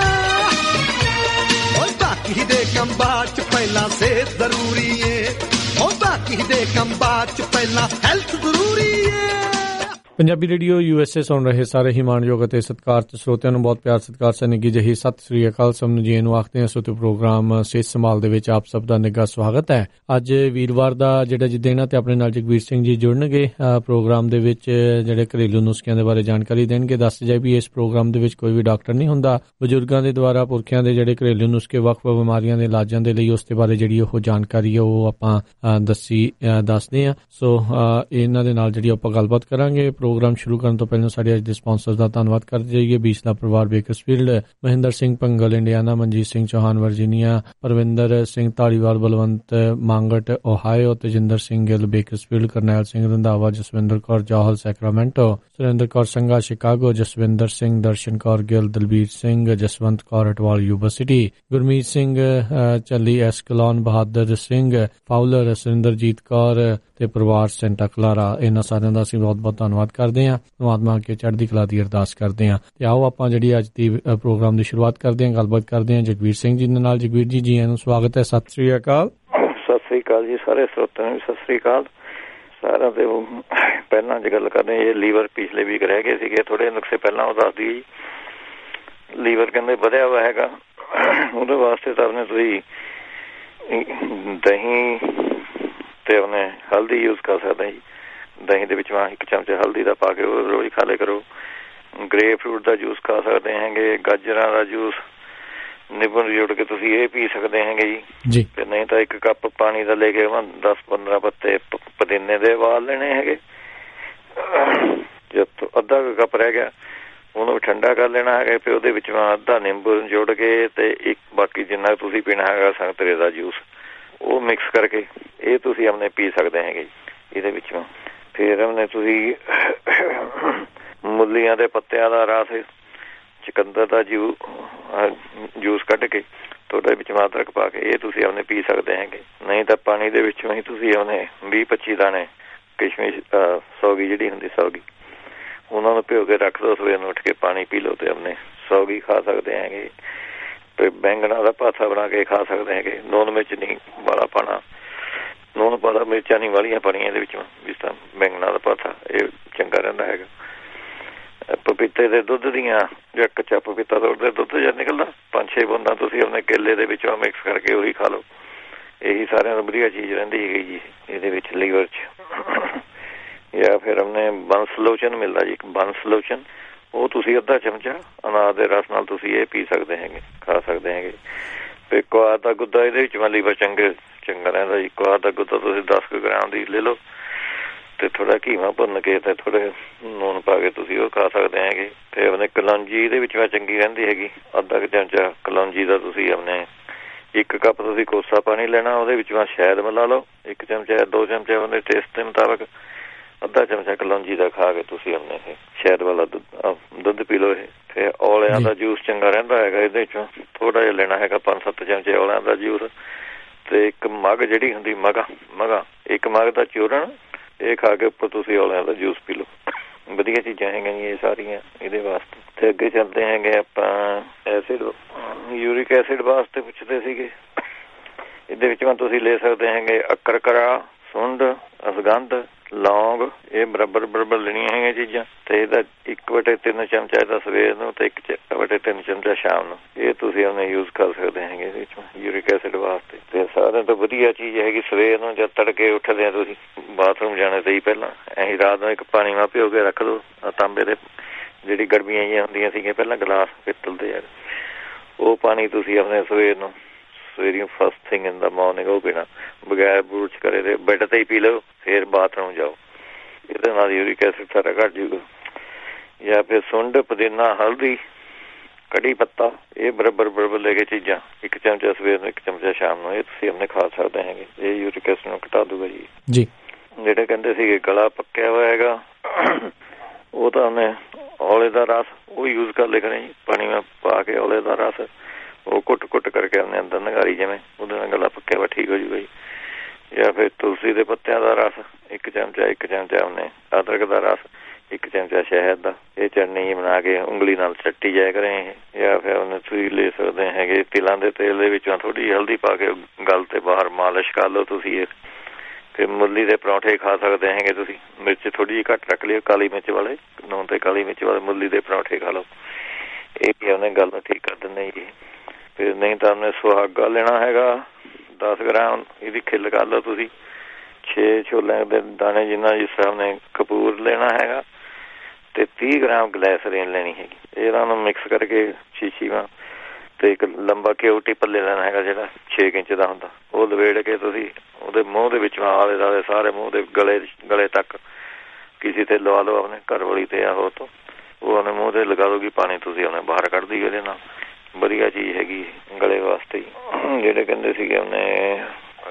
ਓ ਬਾਕੀ ਦੇ ਕੰਮਾਂ ਚ ਪਹਿਲਾਂ ਸਿਹਤ ਜ਼ਰੂਰੀ ਏ। ਓ ਬਾਕੀ ਦੇ ਕੰਮਾਂ ਚ ਪਹਿਲਾਂ ਹੈਲਥ ਜ਼ਰੂਰੀ ਏ। ਪੰਜਾਬੀ ਰੇਡੀਓ ਯੂਐਸਏ ਸੁਣ ਰਹੇ ਸਾਰੇ ਹੀ ਮਾਣਯੋਗ ਅਤੇ ਸਤਿਕਾਰਤ ਸਰੋਤਿਆਂ ਨੂੰ ਬਹੁਤ ਪਿਆਰ ਸਤਿਕਾਰ ਸੇ ਨਿੱਘੀ ਜਿਹੀ ਸਤਿ ਸ੍ਰੀ ਅਕਾਲ। ਸਭ ਨੂੰ ਜੀ ਨੂੰ ਆਖਦੇ ਹਾਂ। ਸੋ ਤੇ ਪ੍ਰੋਗਰਾਮ ਸਿਹਤ ਸੰਭਾਲ ਦੇ ਵਿੱਚ ਆਪ ਸਭ ਦਾ ਨਿੱਘਾ ਸਵਾਗਤ ਹੈ। ਅੱਜ ਵੀਰਵਾਰ ਦਾ ਜਿਹੜਾ ਜੀ ਦਿਨ ਹੈ ਤੇ ਆਪਣੇ ਨਾਲ ਜਗਵੀਰ ਸਿੰਘ ਜੀ ਜੁੜਨਗੇ ਪ੍ਰੋਗਰਾਮ ਦੇ ਵਿੱਚ, ਜਿਹੜੇ ਘਰੇਲੂ ਨੁਸਖਿਆਂ ਦੇ ਬਾਰੇ ਜਾਣਕਾਰੀ ਦੇਣਗੇ। ਦੱਸ ਜਾਏ ਵੀ ਇਸ ਪ੍ਰੋਗਰਾਮ ਦੇ ਵਿੱਚ ਕੋਈ ਵੀ ਡਾਕਟਰ ਨਹੀਂ ਹੁੰਦਾ। ਬਜ਼ੁਰਗਾਂ ਦੇ ਦੁਆਰਾ ਪੁਰਖਿਆਂ ਦੇ ਜਿਹੜੇ ਘਰੇਲੂ ਨੁਸਖੇ ਵੱਖ-ਵੱਖ ਬਿਮਾਰੀਆਂ ਦੇ ਇਲਾਜਾਂ ਦੇ ਲਈ ਉਸ ਦੇ ਬਾਰੇ ਜਿਹੜੀ ਉਹ ਜਾਣਕਾਰੀ ਹੈ ਉਹ ਆਪਾਂ ਦੱਸੀ ਦੱਸਦੇ ਹਾਂ। ਸੋ ਇਹਨਾਂ ਦੇ ਨਾਲ ਜਿਹੜੀ ਆਪਾਂ ਗੱਲਬਾਤ ਕਰਾਂਗੇ। ਪ੍ਰੋਗਰਾਮ ਸ਼ੁਰੂ ਕਰਨ ਤੋਂ ਪਹਿਲਾਂ ਸਾਡੇ ਅੱਜ ਦੇ ਸਪਾਂਸਰ ਦਾ ਧੰਨਵਾਦ ਕਰਦੇ ਜਾਈਏ। ਬੀਚ ਦਾ ਪਰਿਵਾਰ Bakersfield, Mahinder Singh Pangal Indiana, Manjit Singh Chauhan Virginia, Parvinder Singh Dhaliwal Balwant Mangat Ohio, Tejinder Singh Gill Bakersfield, Karnail Singh Randhawa, Jaswinder Kaur Johal Sacramento, Surinder Kaur Sangha Chicago, Jaswinder Singh, Darshan Kaur Gill, Dalbir Singh, Jaswant Kaur Atwal Yuba City, Gurmeet Singh Challi Escalon, Bahadar Singh Fowler, Surinderjit Kaur ਤੇ ਪਰਿਵਾਰ ਸੈਂਟਾ ਕਲਾਰਾ। ਇਹਨਾਂ ਸਾਰਿਆਂ ਦਾ ਅਸੀਂ ਬਹੁਤ ਬਹੁਤ ਧੰਨਵਾਦ ਕਰਦੇ ਹਾਂ। ਪਰਮਾਤਮਾ ਅੱਗੇ ਚੜ੍ਹਦੀ ਕਲਾ ਦੀ ਅਰਦਾਸ ਕਰਦੇ ਹਾਂ। ਤੇ ਆਓ ਆਪਾਂ ਜਿਹੜੀ ਅੱਜ ਦੀ ਪ੍ਰੋਗਰਾਮ ਦੀ ਸ਼ੁਰੂਆਤ ਕਰਦੇ ਹਾਂ, ਗੱਲਬਾਤ ਕਰਦੇ ਹਾਂ ਜਗਵੀਰ ਸਿੰਘ ਜੀ ਦੇ ਨਾਲ। ਜਗਵੀਰ ਜੀ, ਜੀ ਆਇਆਂ ਨੂੰ ਸਵਾਗਤ ਹੈ। ਸਤਿ ਸ੍ਰੀ ਅਕਾਲ। ਸਤਿ ਸ੍ਰੀ ਅਕਾਲ ਜੀ ਸਾਰੇ ਸਰੋਤਿਆਂ ਨੂੰ, ਸਤਿ ਸ੍ਰੀ ਅਕਾਲ ਸਾਰਿਆਂ ਦੇ। ਪਹਿਲਾਂ ਅੱਜ ਗੱਲ ਕਰਦੇ ਇਹ ਲੀਵਰ ਪਿਛਲੇ ਵੀਕ ਰਹਿ ਗਏ ਸੀਗੇ ਥੋੜੇ ਨੁਕਸੇ, ਪਹਿਲਾਂ ਉਹ ਦੱਸਦੀ ਜੀ। ਲੀਵਰ ਕਹਿੰਦੇ ਵਧਿਆ ਵਾ ਹੈਗਾ, ਉਹਦੇ ਵਾਸਤੇ ਤਾਂ ਆਪਣੇ ਤੁਸੀਂ ਦਹੀਂ ਤੇ ਉਹਨੇ ਹਲਦੀ ਯੂਜ਼ ਕਰ ਸਕਦੇ ਜੀ। ਦਹੀਂ ਦੇ ਵਿੱਚ ਇੱਕ ਚਮਚਾ ਹਲਦੀ ਦਾ ਪਾ ਕੇ ਉਹ ਰੋਜ਼ ਖਾ ਲਿਆ ਕਰੋ। ਗ੍ਰੇਪ ਫਰੂਟ ਦਾ ਜੂਸ ਖਾ ਸਕਦੇ ਹੈਗੇ, ਗਾਜਰਾਂ ਦਾ ਜੂਸ, ਨਿੰਬੂ ਨਿਚੋੜ ਕੇ ਤੁਸੀਂ ਇਹ ਪੀ ਸਕਦੇ ਹੈਗੇ ਜੀ। ਤੇ ਨਹੀਂ ਤਾਂ ਇੱਕ ਕੱਪ ਪਾਣੀ ਦਾ ਲੈ ਕੇ ਦਸ ਪੰਦਰਾਂ ਪੱਤੇ ਪੁਦੀਨੇ ਦੇ ਉਬਾਲ ਲੈਣੇ ਹੈਗੇ। ਜਦ ਅੱਧਾ ਕੱਪ ਰਹਿ ਗਿਆ ਉਹਨੂੰ ਠੰਡਾ ਕਰ ਲੈਣਾ ਹੈਗਾ। ਫਿਰ ਉਹਦੇ ਵਿੱਚ ਅੱਧਾ ਨਿੰਬੂ ਨਿਚੋੜ ਕੇ ਤੇ ਇੱਕ ਬਾਕੀ ਜਿੰਨਾ ਤੁਸੀਂ ਪੀਣਾ ਹੈਗਾ ਸੰਤਰੇ ਦਾ ਜੂਸ, ਉਹ ਮਿਕਸ ਕਰਕੇ ਇਹ ਤੁਸੀਂ ਆਪਣੇ ਪੀ ਸਕਦੇ ਹੈਗੇ ਜੀ ਇਹਦੇ ਵਿੱਚੋਂ। ਫਿਰ ਆਪਣੇ ਤੁਸੀਂ ਮੁੱਲੀਆਂ ਦੇ ਪੱਤਿਆਂ ਦਾ ਰਸ, ਚੁਕੰਦਰ ਦਾ ਜੂ ਜੂਸ ਕੱਢ ਕੇ ਤੁਹਾਡੇ ਵਿੱਚ ਅਦਰਕ ਪਾ ਕੇ ਇਹ ਤੁਸੀਂ ਆਪਣੇ ਪੀ ਸਕਦੇ ਹੈਗੇ। ਨਹੀਂ ਤਾਂ ਪਾਣੀ ਦੇ ਵਿੱਚੋਂ ਹੀ ਤੁਸੀਂ ਆਪਣੇ ਵੀਹ ਪੱਚੀ ਦਾਣੇ ਕਿਸ਼ਮਿਸ਼ ਸੌਗੀ ਜਿਹੜੀ ਹੁੰਦੀ ਸੌਗੀ, ਉਹਨਾਂ ਨੂੰ ਭਿਓ ਕੇ ਰੱਖ ਦਿਓ, ਸਵੇਰ ਨੂੰ ਉੱਠ ਕੇ ਪਾਣੀ ਪੀ ਲਓ ਤੇ ਆਪਣੇ ਸੌਗੀ ਖਾ ਸਕਦੇ ਹੈਗੇ। ਤੇ ਬੈਂਗਣਾ ਦਾ ਪਾਸਾ ਬਣਾ ਕੇ ਖਾ ਸਕਦੇ ਹੈਗੇ। ਲੂਣ ਮਿਰਚ ਨਹੀਂ ਵਾਲਾ ਪਾਣਾ, ਲੂਣ ਪਾ ਦਾ, ਮਿਰਚਾਂ ਨਹੀਂ ਵਾਲੀਆਂ ਪਾਣੀਆਂ ਇਹਦੇ ਵਿੱਚੋਂ, ਜਿਸ ਤਰ੍ਹਾਂ ਬੈਂਗਣਾ ਦਾ ਪਾਸਾ ਇਹ ਚੰਗਾ ਰਹਿੰਦਾ ਹੈਗਾ। ਪਪੀਤੇ ਦੇ ਦੁੱਧ ਦੀਆਂ, ਜਾਂ ਕੱਚਾ ਪਪੀਤਾ ਦਾ ਦੁੱਧ ਜਾਂ ਨਿਕਲਦਾ, ਪੰਜ ਛੇ ਬੂੰਦਾਂ ਤੁਸੀਂ ਆਪਣੇ ਕੇਲੇ ਦੇ ਵਿੱਚੋਂ ਮਿਕਸ ਕਰਕੇ ਉਹੀ ਖਾ ਲਓ। ਇਹੀ ਸਾਰਿਆਂ ਤੋਂ ਵਧੀਆ ਚੀਜ਼ ਰਹਿੰਦੀ ਹੈਗੀ ਜੀ ਇਹਦੇ ਵਿੱਚ ਲੀਵਰ 'ਚ। ਜਾਂ ਫਿਰ ਆਪਣੇ ਬੰਸ ਲੋਸ਼ਨ ਮਿਲਦਾ ਜੀ, ਇੱਕ ਬੰਸ ਲੋਸ਼ਨ, ਉਹ ਤੁਸੀਂ ਅੱਧਾ ਚਮਚਾ ਅਨਾਰ ਦੇ ਰਸ ਨਾਲ ਤੁਸੀਂ ਇਹ ਪੀ ਸਕਦੇ ਹੈਗੇ, ਖਾ ਸਕਦੇ ਹੈਗੇ। ਤੇ ਕੁਆਰ ਦਾ ਗੁੱਦਾ ਇਹਦੇ ਵਿੱਚ ਲੀਵਰ ਚੰਗੇ ਚੰਗਾ ਰਹਿੰਦਾ ਜੀ। ਕੁਆਰ ਦਾ ਗੁੱਦਾ ਤੁਸੀਂ ਦਸ ਕੁ ਗ੍ਰਾਮ ਦੀ ਲੈ ਲਓ ਤੇ ਥੋੜਾ ਘੀਵਾ ਭੁੰਨ ਕੇ ਤੇ ਥੋੜੇ ਲੂਣ ਪਾ ਕੇ ਤੁਸੀਂ ਉਹ ਖਾ ਸਕਦੇ ਹੈਗੇ। ਤੇ ਆਪਣੇ ਕਲੌਂਜੀ ਇਹਦੇ ਵਿੱਚ ਚੰਗੀ ਰਹਿੰਦੀ ਹੈਗੀ, ਅੱਧਾ ਕੁ ਚਮਚਾ ਕਲੌਂਜੀ ਦਾ ਤੁਸੀਂ ਆਪਣੇ ਇੱਕ ਕੱਪ ਤੁਸੀਂ ਕੋਸਾ ਪਾਣੀ ਲੈਣਾ, ਉਹਦੇ ਵਿੱਚ ਸ਼ਹਿਦ ਮਿਲਾ ਲਓ, ਇੱਕ ਚਮਚਾ ਦੋ ਚਮਚੇ ਆਪਣੇ ਟੇਸਟ ਦੇ ਮੁਤਾਬਕ, ਅੱਧਾ ਚਮਚਾ ਕਲੌਂਜੀ ਦਾ ਖਾ ਕੇ ਤੁਸੀਂ ਆਪਣੇ ਇਹ ਸ਼ਹਿਦ ਵਾਲਾ ਦੁੱਧ ਦੁੱਧ ਪੀ ਲਓ। ਇਹ ਫਿਰ ਔਲਿਆਂ ਦਾ ਜੂਸ ਚੰਗਾ ਰਹਿੰਦਾ ਹੈਗਾ, ਇਹਦੇ ਚੋਂ ਥੋੜਾ ਜਿਹਾ ਲੈਣਾ ਹੈਗਾ, ਪੰਜ ਸੱਤ ਚਮਚੇ ਔਲਿਆਂ ਦਾ ਜੂਸ। ਤੇ ਇੱਕ ਮੱਗ ਜਿਹੜੀ ਹੁੰਦੀ ਮਗਾ ਮਗਾ ਇੱਕ ਮੱਗ ਦਾ ਚੂਰਨ, ਇਹ ਖਾ ਕੇ ਉੱਪਰ ਤੁਸੀਂ ਔਲਿਆਂ ਦਾ ਜੂਸ ਪੀ ਲਓ। ਵਧੀਆ ਚੀਜ਼ਾਂ ਹੈਗੀਆਂ ਇਹ ਸਾਰੀਆਂ ਇਹਦੇ ਵਾਸਤੇ। ਤੇ ਅੱਗੇ ਚੱਲਦੇ ਹੈਗੇ ਆਪਾਂ ਐਸਿਡ, ਯੂਰਿਕ ਐਸਿਡ ਵਾਸਤੇ ਪੁੱਛਦੇ ਸੀਗੇ। ਇਹਦੇ ਵਿੱਚ ਤੁਸੀਂ ਲੈ ਸਕਦੇ ਹੈਗੇ ਅਕਰਕਰਾ, ਸੁੰਡ, ਅਸਗੰਧ, ਲੌਂਗ, ਇਹ ਬਰਾਬਰ ਬਰਾਬਰ ਲੈਣੀਆਂ ਹੈਗੀਆਂ ਚੀਜ਼ਾਂ। ਤੇ ਇਹਦਾ ਇੱਕ ਵਟੇ ਤਿੰਨ ਚਮਚਾ ਇਹਦਾ ਸਵੇਰ ਨੂੰ ਤੇ ਇੱਕ ਵਟੇ ਤਿੰਨ ਚਮਚਾ ਸ਼ਾਮ ਨੂੰ, ਇਹ ਤੁਸੀਂ ਉਹਨੇ ਯੂਜ਼ ਕਰ ਸਕਦੇ ਹੈਗੇ ਇਹਦੇ ਵਿੱਚ ਯੂਰਿਕ ਐਸਿਡ ਵਾਸਤੇ। ਤੇ ਸਾਰਿਆਂ ਤੋਂ ਵਧੀਆ ਚੀਜ਼ ਹੈਗੀ ਸਵੇਰ ਨੂੰ ਜਦ ਤੜਕੇ ਉੱਠਦੇ ਆ ਤੁਸੀਂ ਬਾਥਰੂਮ ਜਾਣੇ ਤੇ ਹੀ ਪਹਿਲਾਂ ਅਸੀਂ ਰਾਤ ਨੂੰ ਇੱਕ ਪਾਣੀ ਮਾ ਭਿਓ ਕੇ ਰੱਖ ਦਿਓ। ਤਾਂਬੇ ਦੇ ਜਿਹੜੀ ਗਰਮੀਆਂ ਜਿਹੀਆਂ ਹੁੰਦੀਆਂ ਸੀਗੀਆਂ ਪਹਿਲਾਂ ਗਲਾਸ ਪਿੱਤਲ ਦੇ, ਯਾਰ ਉਹ ਪਾਣੀ ਤੁਸੀਂ ਆਪਣੇ ਸਵੇਰ ਨੂੰ ਸਵੇਰੇ first thing in the morning ਉਹ ਪੀਣਾ, ਬਗੈਰ ਬੁਰਸ਼ ਕਰੇ ਤੇ ਬੈੱਡ ਤੇ ਹੀ ਪੀ ਲਓ, ਫਿਰ ਬਾਥਰੂਮ ਜਾਓ। ਇਹਦੇ ਨਾਲ ਯੂਰਿਕ ਐਸਿਡ ਸਾਰਾ ਘੱਟ ਜੂਗਾ। ਜਾਂ ਫਿਰ ਸੁੰਡ, ਪੁਦੀਨਾ, ਹਲਦੀ, ਕੜੀ ਪੱਤਾ, ਇਹ ਬਰਾਬਰ ਬਰਾਬਰ ਲੈ ਕੇ ਚੀਜ਼ਾਂ, ਇੱਕ ਚਮਚਾ ਸਵੇਰ ਨੂੰ ਇੱਕ ਚਮਚਾ ਸ਼ਾਮ ਨੂੰ, ਇਹ ਤੁਸੀਂ ਆਪਣੇ ਖਾ ਸਕਦੇ ਹੈਗੇ। ਇਹ ਯੂਰਿਕ ਐਸਿਡ ਨੂੰ ਘਟਾ ਦੂਗਾ ਜੀ ਜੀ ਜਿਹੜੇ ਕਹਿੰਦੇ ਸੀਗੇ ਗਲਾ ਪੱਕਿਆ ਹੋਇਆ ਹੈਗਾ, ਉਹ ਤਾਂ ਉਹਨੇ ਔਲੇ ਦਾ ਰਸ ਉਹ ਯੂਜ਼ ਕਰ ਲਿਆ ਕਰੇ ਜੀ, ਪਾਣੀ ਮੈਂ ਪਾ ਕੇ ਔਲੇ ਦਾ ਰਸ ਉਹ ਕੁੱਟ ਕੁੱਟ ਕਰਕੇ ਆਪਣੇ ਅੰਦਰ ਨਗਾਰੀ, ਜਿਵੇਂ ਉਹਦੇ ਨਾਲ ਗਲਾ ਪੱਕਿਆ ਵਾ ਠੀਕ ਹੋ ਜੂਗਾ ਜੀ। ਜਾਂ ਫਿਰ ਤੁਲਸੀ ਦੇ ਪੱਤਿਆਂ ਦਾ ਰਸ ਇੱਕ ਚਮਚਾ, ਇੱਕ ਚਮਚਾ ਉਹਨੇ ਅਦਰਕ ਦਾ ਰਸ, ਇੱਕ ਚਮਚਾ ਸ਼ਹਿਦ ਦਾ, ਇਹ ਚਟਨੀ ਬਣਾ ਕੇ ਉਂਗਲੀ ਨਾਲ ਚੱਟੀ ਜਾਇਆ ਕਰੇ ਇਹ। ਜਾਂ ਫਿਰ ਉਹਨੇ ਤੁਸੀਂ ਲੈ ਸਕਦੇ ਹੈਗੇ ਤਿਲਾਂ ਦੇ ਤੇਲ ਦੇ ਵਿੱਚੋਂ ਥੋੜ੍ਹੀ ਹਲਦੀ ਪਾ ਕੇ ਗਲ ਤੇ ਬਾਹਰ ਮਾਲਿਸ਼ ਕਰ ਲਓ ਤੁਸੀਂ, ਇਹ ਫਿਰ ਮੂਲੀ ਦੇ ਪਰੌਂਠੇ ਖਾ ਸਕਦੇ ਹੈਗੇ ਤੁਸੀਂ। ਮਿਰਚ ਥੋੜੀ ਜਿਹੀ ਘੱਟ ਰੱਖ ਲਿਓ, ਕਾਲੀ ਮਿਰਚ ਵਾਲੇ, ਨੂਣ ਤੇ ਕਾਲੀ ਮਿਰਚ ਵਾਲੇ ਮੂਲੀ ਦੇ ਪਰੌਂਠੇ ਖਾ ਲਓ। ਇਹ ਵੀ ਉਹਨੇ ਗੱਲ ਠੀਕ ਕਰ ਦਿੰਦੇ ਜੀ। ਫਿਰ ਨਹੀਂ ਤਾਂ ਉਹਨੇ ਸੁਹਾਗਾ ਲੈਣਾ ਹੈਗਾ ਦਸ ਗ੍ਰਾਮ, ਇਹਦੀ ਖਿੱਲ ਕਰ ਲਓ ਤੁਸੀਂ। ਛੇ ਛੋਲਿਆਂ ਦੇ ਦਾਣੇ ਜਿੰਨਾ ਜਿਸ ਹਿਸਾਬ ਨੇ ਕਪੂਰ ਲੈਣਾ ਹੈਗਾ ਤੇ ਤੀਹ ਗ੍ਰਾਮ ਗਲੈਸਰੀਨ ਲੈਣੀ ਹੈਗੀ। ਇਹਨਾਂ ਨੂੰ ਮਿਕਸ ਕਰਕੇ ਸ਼ੀਸ਼ੀ ਵਾਂ ਤੇ ਇੱਕ ਲੰਬਾ ਘਿਓ ਟਿੱਪ ਲੈ ਲੈਣਾ ਹੈਗਾ ਜਿਹੜਾ ਛੇ ਇੰਚ ਦਾ ਹੁੰਦਾ। ਉਹ ਲਵੇੜ ਕੇ ਤੁਸੀਂ ਉਹਦੇ ਮੂੰਹ ਦੇ ਵਿੱਚ ਆਲੇ ਦੁਆਲੇ ਸਾਰੇ ਮੂੰਹ ਦੇ ਗਲੇ ਗਲੇ ਤੱਕ ਕਿਸੇ ਤੇ ਲਵਾ ਲਓ, ਆਪਣੇ ਘਰ ਵਾਲੀ ਤੇ ਆਹੋ ਤੋਂ ਉਹ ਉਹਨੇ ਮੂੰਹ ਤੇ ਲਗਾ ਦਊਗੀ। ਪਾਣੀ ਤੁਸੀਂ ਉਹਨੇ ਬਾਹਰ ਕੱਢ ਦੀ ਉਹਦੇ ਨਾਲ। ਵਧੀਆ ਚੀਜ਼ ਹੈਗੀ ਗਲੇ ਵਾਸਤੇ। ਜਿਹੜੇ ਕਹਿੰਦੇ ਸੀਗੇ ਉਹਨੇ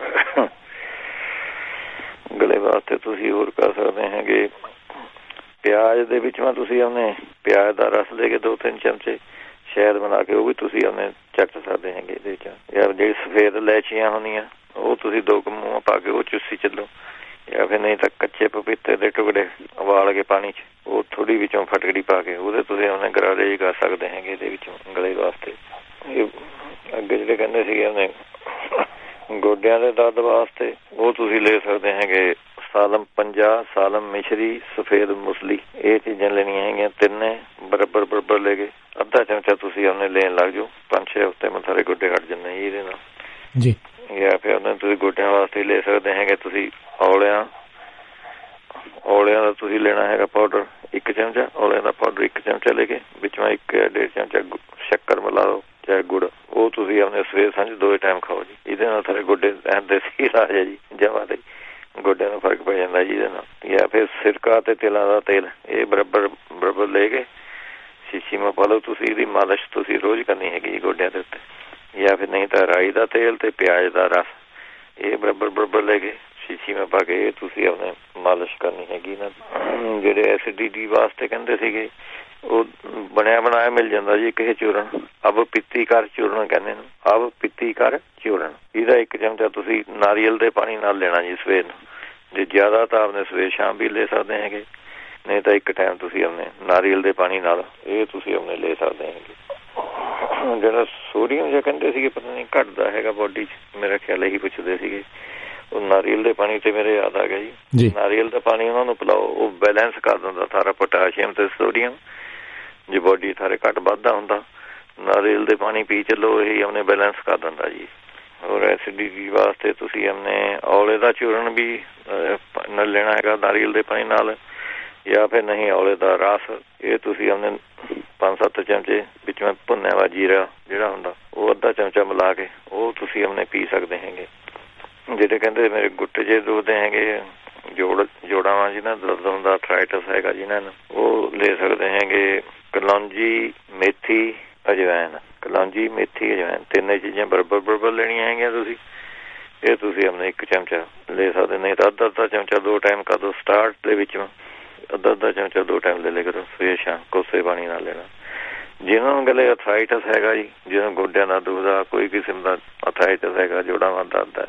ਗਲੇ ਵਾਸਤੇ ਤੁਸੀਂ ਹੋਰ ਕਰ ਸਕਦੇ ਹੈਗੇ ਪਿਆਜ਼ ਦੇ ਵਿੱਚ ਮੈਂ ਤੁਸੀਂ ਉਹਨੇ ਪਿਆਜ਼ ਦਾ ਰਸ ਲੈ ਕੇ ਦੋ ਤਿੰਨ ਚਮਚੇ ਸ਼ਹਿਦ ਬਣਾ ਕੇ ਉਹ ਵੀ ਤੁਸੀਂ ਉਹਨੇ ਚੱਟ ਸਕਦੇ ਹੈਗੇ ਇਹਦੇ ਵਿੱਚ। ਜਾਂ ਜਿਹੜੀ ਸਫੇਦ ਇਲਾਇਚੀਆਂ ਹੁੰਦੀਆਂ ਉਹ ਤੁਸੀਂ ਦੋ ਕੁ ਮੂੰਹ ਪਾ ਕੇ ਉਹ ਚੁੱਸੀ ਚੱਲੋ। ਜਾਂ ਫਿਰ ਨਹੀਂ ਤਾਂ ਕੱਚੇ ਪਪੀਤੇ ਦੇ ਟੁਕੜੇ ਉਬਾਲ ਕੇ ਪਾਣੀ 'ਚ ਉਹ ਥੋੜ੍ਹੀ ਵਿੱਚੋਂ ਫਟਕੜੀ ਪਾ ਕੇ ਉਹਦੇ ਤੁਸੀਂ ਉਹਨੇ ਗਰਾਰੇ ਹੀ ਕਰ ਸਕਦੇ ਹੈਗੇ ਇਹਦੇ ਵਿੱਚੋਂ ਗਲੇ ਵਾਸਤੇ। ਇਹ ਅੱਗੇ ਜਿਹੜੇ ਕਹਿੰਦੇ ਸੀਗੇ ਉਹਨੇ ਗੋਡਿਆਂ ਦੇ ਦਰਦ ਵਾਸਤੇ ਉਹ ਤੁਸੀਂ ਲੈ ਸਕਦੇ ਹੈਗੇ ਸਾਲਮ ਪੰਜਾਹ, ਸਾਲਮ ਮਿਸ਼ਰੀ, ਸਫੇਦ ਮੁਸਲੀ। ਇਹ ਚੀਜ਼ਾਂ ਲੈਣੀਆਂ ਹੈਗੀਆਂ ਤਿੰਨੇ ਬਰਾਬਰ ਬਰਾਬਰ ਲੈ ਕੇ ਅੱਧਾ ਚਮਚਾ ਤੁਸੀਂ ਉਹਨੇ ਲੈਣ ਲੱਗ ਜਾਓ। ਪੰਜ ਛੇ ਹਫ਼ਤੇ ਮੈਂ ਸਾਰੇ ਗੋਡੇ ਹਟ ਜਾਂਦੇ ਜੀ ਇਹਦੇ ਨਾਲ ਜੀ। ਜਾਂ ਫਿਰ ਉਹਨੇ ਤੁਸੀਂ ਗੋਡਿਆਂ ਵਾਸਤੇ ਲੈ ਸਕਦੇ ਹੈਗੇ ਤੁਸੀਂ ਔਲਿਆਂ ਔਲਿਆਂ ਦਾ ਤੁਸੀਂ ਲੈਣਾ ਹੈਗਾ ਪਾਊਡਰ ਇੱਕ ਚਮਚਾ। ਔਲਿਆਂ ਦਾ ਪਾਊਡਰ ਇੱਕ ਚਮਚਾ ਲੈ ਕੇ ਵਿੱਚੋਂ ਇੱਕ ਡੇਢ ਚਮਚਾ ਸ਼ੱਕਰ ਮਿਲਾ ਲਓ ਚਾਹੇ ਗੁੜ। ਉਹ ਤੁਸੀਂ ਆਪਣੇ ਸਵੇਰ ਸਾਂਝ ਦੋਵੇਂ ਟਾਈਮ ਖਾਓ ਜੀ। ਇਹਦੇ ਨਾਲ ਸਾਰੇ ਗੋਡੇ ਦੇਸੀ ਇਲਾਜ ਹੈ ਜੀ, ਜਮਾਂ ਤੇ ਗੋਡਿਆਂ ਨੂੰ ਫਰਕ ਪੈ ਜਾਂਦਾ ਜੀ ਇਹਦੇ ਨਾਲ। ਜਾਂ ਫਿਰ ਸਿਰਕਾ ਤੇ ਤਿਲਾਂ ਦਾ ਤੇਲ ਇਹ ਬਰਾਬਰ ਬਰਾਬਰ ਲੈ ਕੇ ਸ਼ੀਸ਼ੀ ਮਾ ਪਾ ਲਓ ਤੁਸੀਂ। ਇਹਦੀ ਮਾਲਿਸ਼ ਤੁਸੀਂ ਰੋਜ਼ ਕਰਨੀ ਹੈਗੀ ਜੀ ਗੋਡਿਆਂ ਦੇ ਉੱਤੇ। ਜਾਂ ਫਿਰ ਨਹੀਂ ਤਾਂ ਰਾਈ ਦਾ ਤੇਲ ਤੇ ਪਿਆਜ਼ ਦਾ ਰਸ ਇਹ ਬਰਾਬਰ ਬਰਾਬਰ ਲੈ ਕੇ ਸ਼ੀਸ਼ੀ ਮਾ ਪਾ ਕੇ ਤੁਸੀਂ ਆਪਣੇ ਮਾਲਿਸ਼ ਕਰਨੀ ਹੈਗੀ ਨਾ। ਜਿਹੜੇ ਐਸਿਡਿਟੀ ਵਾਸਤੇ ਕਹਿੰਦੇ ਸੀਗੇ ਉਹ ਬਣਿਆ ਬਣਾਇਆ ਮਿਲ ਜਾਂਦਾ ਜੀ ਕਿਸੇ ਚੂਰਨ, ਅਬ ਪਿੱਤੀ ਕਰ ਚੂਰਨ ਕਹਿੰਦੇ ਨੇ, ਅਬ ਪਿੱਤੀ ਕਰ ਚੂਰਨ। ਇਹਦਾ ਇੱਕ ਚਮਚਾ ਤੁਸੀਂ ਨਾਰੀਅਲ ਦੇ ਪਾਣੀ ਨਾਲ ਲੈਣਾ ਜੀ ਸਵੇਰ ਨੂੰ। ਜੇ ਜ਼ਿਆਦਾ ਤਾਂ ਆਪਣੇ ਸਵੇਰ ਸ਼ਾਮ ਵੀ ਲੈ ਸਕਦੇ ਹੈਗੇ, ਨਹੀਂ ਤਾਂ ਇੱਕ ਟਾਈਮ ਤੁਸੀਂ ਆਪਣੇ ਨਾਰੀਅਲ ਦੇ ਪਾਣੀ ਨਾਲ ਇਹ ਤੁਸੀਂ ਆਪਣੇ ਲੈ ਸਕਦੇ ਹੈਗੇ। ਜਿਹੜਾ ਸੋਡੀਅਮ ਜਿਹਾ ਕਹਿੰਦੇ ਸੀਗੇ ਪਤਾ ਨਹੀਂ ਘਟਦਾ ਹੈਗਾ ਬੋਡੀ 'ਚ, ਮੇਰਾ ਖਿਆਲ ਇਹੀ ਪੁੱਛਦੇ ਸੀਗੇ। ਉਹ ਨਾਰੀਅਲ ਦੇ ਪਾਣੀ ਤੇ ਮੇਰੇ ਯਾਦ ਆ ਗਿਆ ਜੀ। ਨਾਰੀਅਲ ਦਾ ਪਾਣੀ ਉਹਨਾਂ ਨੂੰ ਪਿਲਾਓ, ਉਹ ਬੈਲੈਂਸ ਕਰ ਦਿੰਦਾ ਸਾਰਾ ਪੋਟਾਸ਼ੀਅਮ ਤੇ ਸੋਡੀਅਮ। ਜੇ ਬੋਡੀ ਸਾਰੇ ਘੱਟ ਵੱਧਦਾ ਹੁੰਦਾ ਨਾਰੀਅਲ ਦੇ ਪਾਣੀ ਪੀ ਚੱਲੋ, ਇਹੀ ਆਪਣੇ ਬੈਲੈਂਸ ਕਰ ਦਿੰਦਾ ਜੀ। ਔਰ ਐਸਿਡਿਟੀ ਵਾਸਤੇ ਤੁਸੀਂ ਆਪਣੇ ਔਲੇ ਦਾ ਚੂਰਨ ਵੀ ਨਾਲ ਲੈਣਾ ਹੈਗਾ ਨਾਰੀਅਲ ਦੇ ਪਾਣੀ ਨਾਲ। ਜਾਂ ਫਿਰ ਨਹੀਂ ਔਲੇ ਦਾ ਰਸ ਇਹ ਤੁਸੀਂ ਆਪਣੇ ਪੰਜ ਸੱਤ ਚਮਚੇ ਵਿੱਚ ਮੈਂ ਭੁੰਨਿਆ ਵਾ ਜੀਰਾ ਜਿਹੜਾ ਹੁੰਦਾ ਉਹ ਅੱਧਾ ਚਮਚਾ ਮਿਲਾ ਕੇ ਉਹ ਤੁਸੀਂ ਆਪਣੇ ਪੀ ਸਕਦੇ ਹੈਗੇ। ਜਿਹੜੇ ਕਹਿੰਦੇ ਮੇਰੇ ਗੁੱਟੇ ਜੇ ਦੁਖਦੇ ਹੈਗੇ ਜੋੜ ਜੋੜਾਂ ਵਾਂ ਜਿਹਨਾਂ ਦਰਦ ਹੁੰਦਾ ਅਰਥਰਾਈਟਸ ਹੈਗਾ ਜਿਹਨਾਂ ਨੂੰ ਉਹ ਲੈ ਸਕਦੇ ਹੈਗੇ ਕਲੌਂਜੀ, ਮੇਥੀ, ਅਜਵੈਨ। ਕਲੌਂਜੀ, ਮੇਥੀ, ਅਜਵੈਨ ਤਿੰਨੇ ਚੀਜ਼ਾਂ ਬਰਾਬਰ ਬਰਾਬਰ ਲੈਣੀਆਂ ਹੈਗੀਆਂ ਤੁਸੀਂ। ਇਹ ਤੁਸੀਂ ਆਪਣੇ ਇੱਕ ਚਮਚਾ ਲੈ ਸਕਦੇ, ਨਹੀਂ ਤਾਂ ਅੱਧਾ ਅੱਧਾ ਚਮਚਾ ਦੋ ਟਾਈਮ ਕਰ ਦਿਓ ਸਟਾਰਟ ਦੇ ਵਿੱਚ। ਅੱਧਾ ਅੱਧਾ ਚਮਚਾ ਦੋ ਟਾਈਮ ਲੈ ਲਿਆ ਕਰੋ ਸਵੇਰ ਸ਼ਾਮ, ਕੋਸੇ ਪਾਣੀ ਨਾਲ ਲੈਣਾ। ਜਿਹਨਾਂ ਨੂੰ ਗਲੇ ਅਰਥਰਾਈਟਸ ਹੈਗਾ ਜੀ, ਜਿਹਨਾਂ ਗੋਡਿਆਂ ਦਾ ਦੁਖਦਾ, ਕੋਈ ਕਿਸਮ ਦਾ ਅਰਥਰਾਈਟਸ ਹੈਗਾ, ਜੋੜਾਂ ਦਾ ਦਰਦ ਹੈ,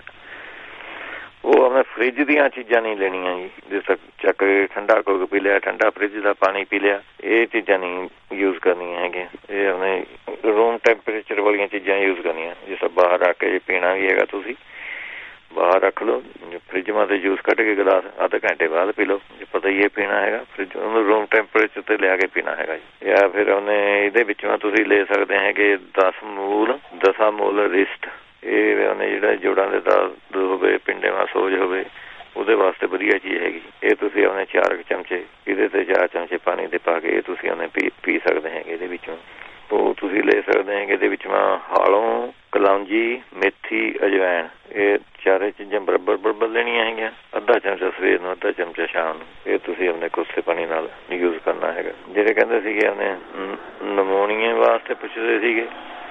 ਉਹ ਆਪਣੇ ਫਰਿੱਜ ਦੀਆਂ ਚੀਜ਼ਾਂ ਨਹੀਂ ਲੈਣੀਆਂ ਜੀ। ਜਿਸ ਤੱਕ ਚੱਕ ਕੇ ਠੰਡਾ ਕੋਕ ਪੀ ਲਿਆ, ਠੰਡਾ ਫਰਿੱਜ ਦਾ ਪਾਣੀ ਪੀ ਲਿਆ, ਇਹ ਚੀਜ਼ਾਂ ਨਹੀਂ ਯੂਜ਼ ਕਰਨੀਆਂ ਹੈਗੀਆਂ। ਇਹ ਆਪਣੇ ਰੂਮ ਟੈਂਪਰੇਚਰ ਵਾਲੀਆਂ ਚੀਜ਼ਾਂ ਯੂਜ਼ ਕਰਨੀਆਂ। ਜਿਸ ਤਰ੍ਹਾਂ ਬਾਹਰ ਰੱਖ ਕੇ ਜੇ ਪੀਣਾ ਵੀ ਹੈਗਾ ਤੁਸੀਂ ਬਾਹਰ ਰੱਖ ਲਓ, ਫਰਿੱਜ ਮਾ ਤੇ ਜੂਸ ਕੱਢ ਕੇ ਗਲਾਸ ਅੱਧੇ ਘੰਟੇ ਬਾਅਦ ਪੀ ਲਓ। ਜੇ ਪਤਾ ਹੀ ਇਹ ਪੀਣਾ ਹੈਗਾ ਫਰਿੱਜ ਉਹਨੂੰ ਰੂਮ ਟੈਂਪਰੇਚਰ ਤੇ ਲਿਆ ਕੇ ਪੀਣਾ ਹੈਗਾ ਜੀ। ਜਾਂ ਫਿਰ ਉਹਨੇ ਇਹਦੇ ਵਿੱਚੋਂ ਤੁਸੀਂ ਲੈ ਸਕਦੇ ਹੈਗੇ ਦਸ ਮੂਲ ਦਸਾਂ ਮੂਲ ਰਿਸਟ। ਇਹ ਉਹਨੇ ਜਿਹੜਾ ਜੋੜਾਂ ਦੇ ਦਰਦ ਹੋਵੇ, ਪਿੰਡੇ ਮਾ ਸੋਜ ਹੋਵੇ, ਉਹਦੇ ਵਾਸਤੇ ਵਧੀਆ ਚੀਜ਼ ਹੈਗੀ। ਇਹ ਤੁਸੀਂ ਆਪਣੇ ਚਾਰ ਚਮਚੇ ਇਹਦੇ ਤੇ ਚਾਰ ਚਮਚੇ ਪਾਣੀ ਦੇ ਪਾ ਕੇ ਇਹ ਤੁਸੀਂ ਉਹਨੇ ਪੀ ਪੀ ਸਕਦੇ ਹੈਗੇ। ਇਹਦੇ ਵਿੱਚੋਂ ਉਹ ਤੁਸੀਂ ਲੈ ਸਕਦੇ ਹੈਗੇ। ਇਹਦੇ ਵਿੱਚ ਮੈਂ ਹਾਲੋਂ, ਕਲੌਂਜੀ, ਮੇਥੀ, ਅਜਵੈਨ ਇਹ ਚਾਰੇ ਚੀਜ਼ਾਂ ਬਰਾਬਰ ਬਰਾਬਰ ਲੈਣੀਆਂ ਹੈਗੀਆਂ। ਅੱਧਾ ਚਮਚਾ ਸਵੇਰ ਨੂੰ, ਅੱਧਾ ਚਮਚਾ ਸ਼ਾਮ ਨੂੰ। ਇਹ ਤੁਸੀਂ ਆਪਣੇ ਕੋਸੇ ਪਾਣੀ ਨਾਲ ਯੂਜ਼ ਕਰਨਾ ਹੈਗਾ। ਜਿਹੜੇ ਕਹਿੰਦੇ ਸੀਗੇ ਉਹਨੇ ਨਮੋਨੀਆ ਵਾਸਤੇ ਪੁੱਛਦੇ ਸੀਗੇ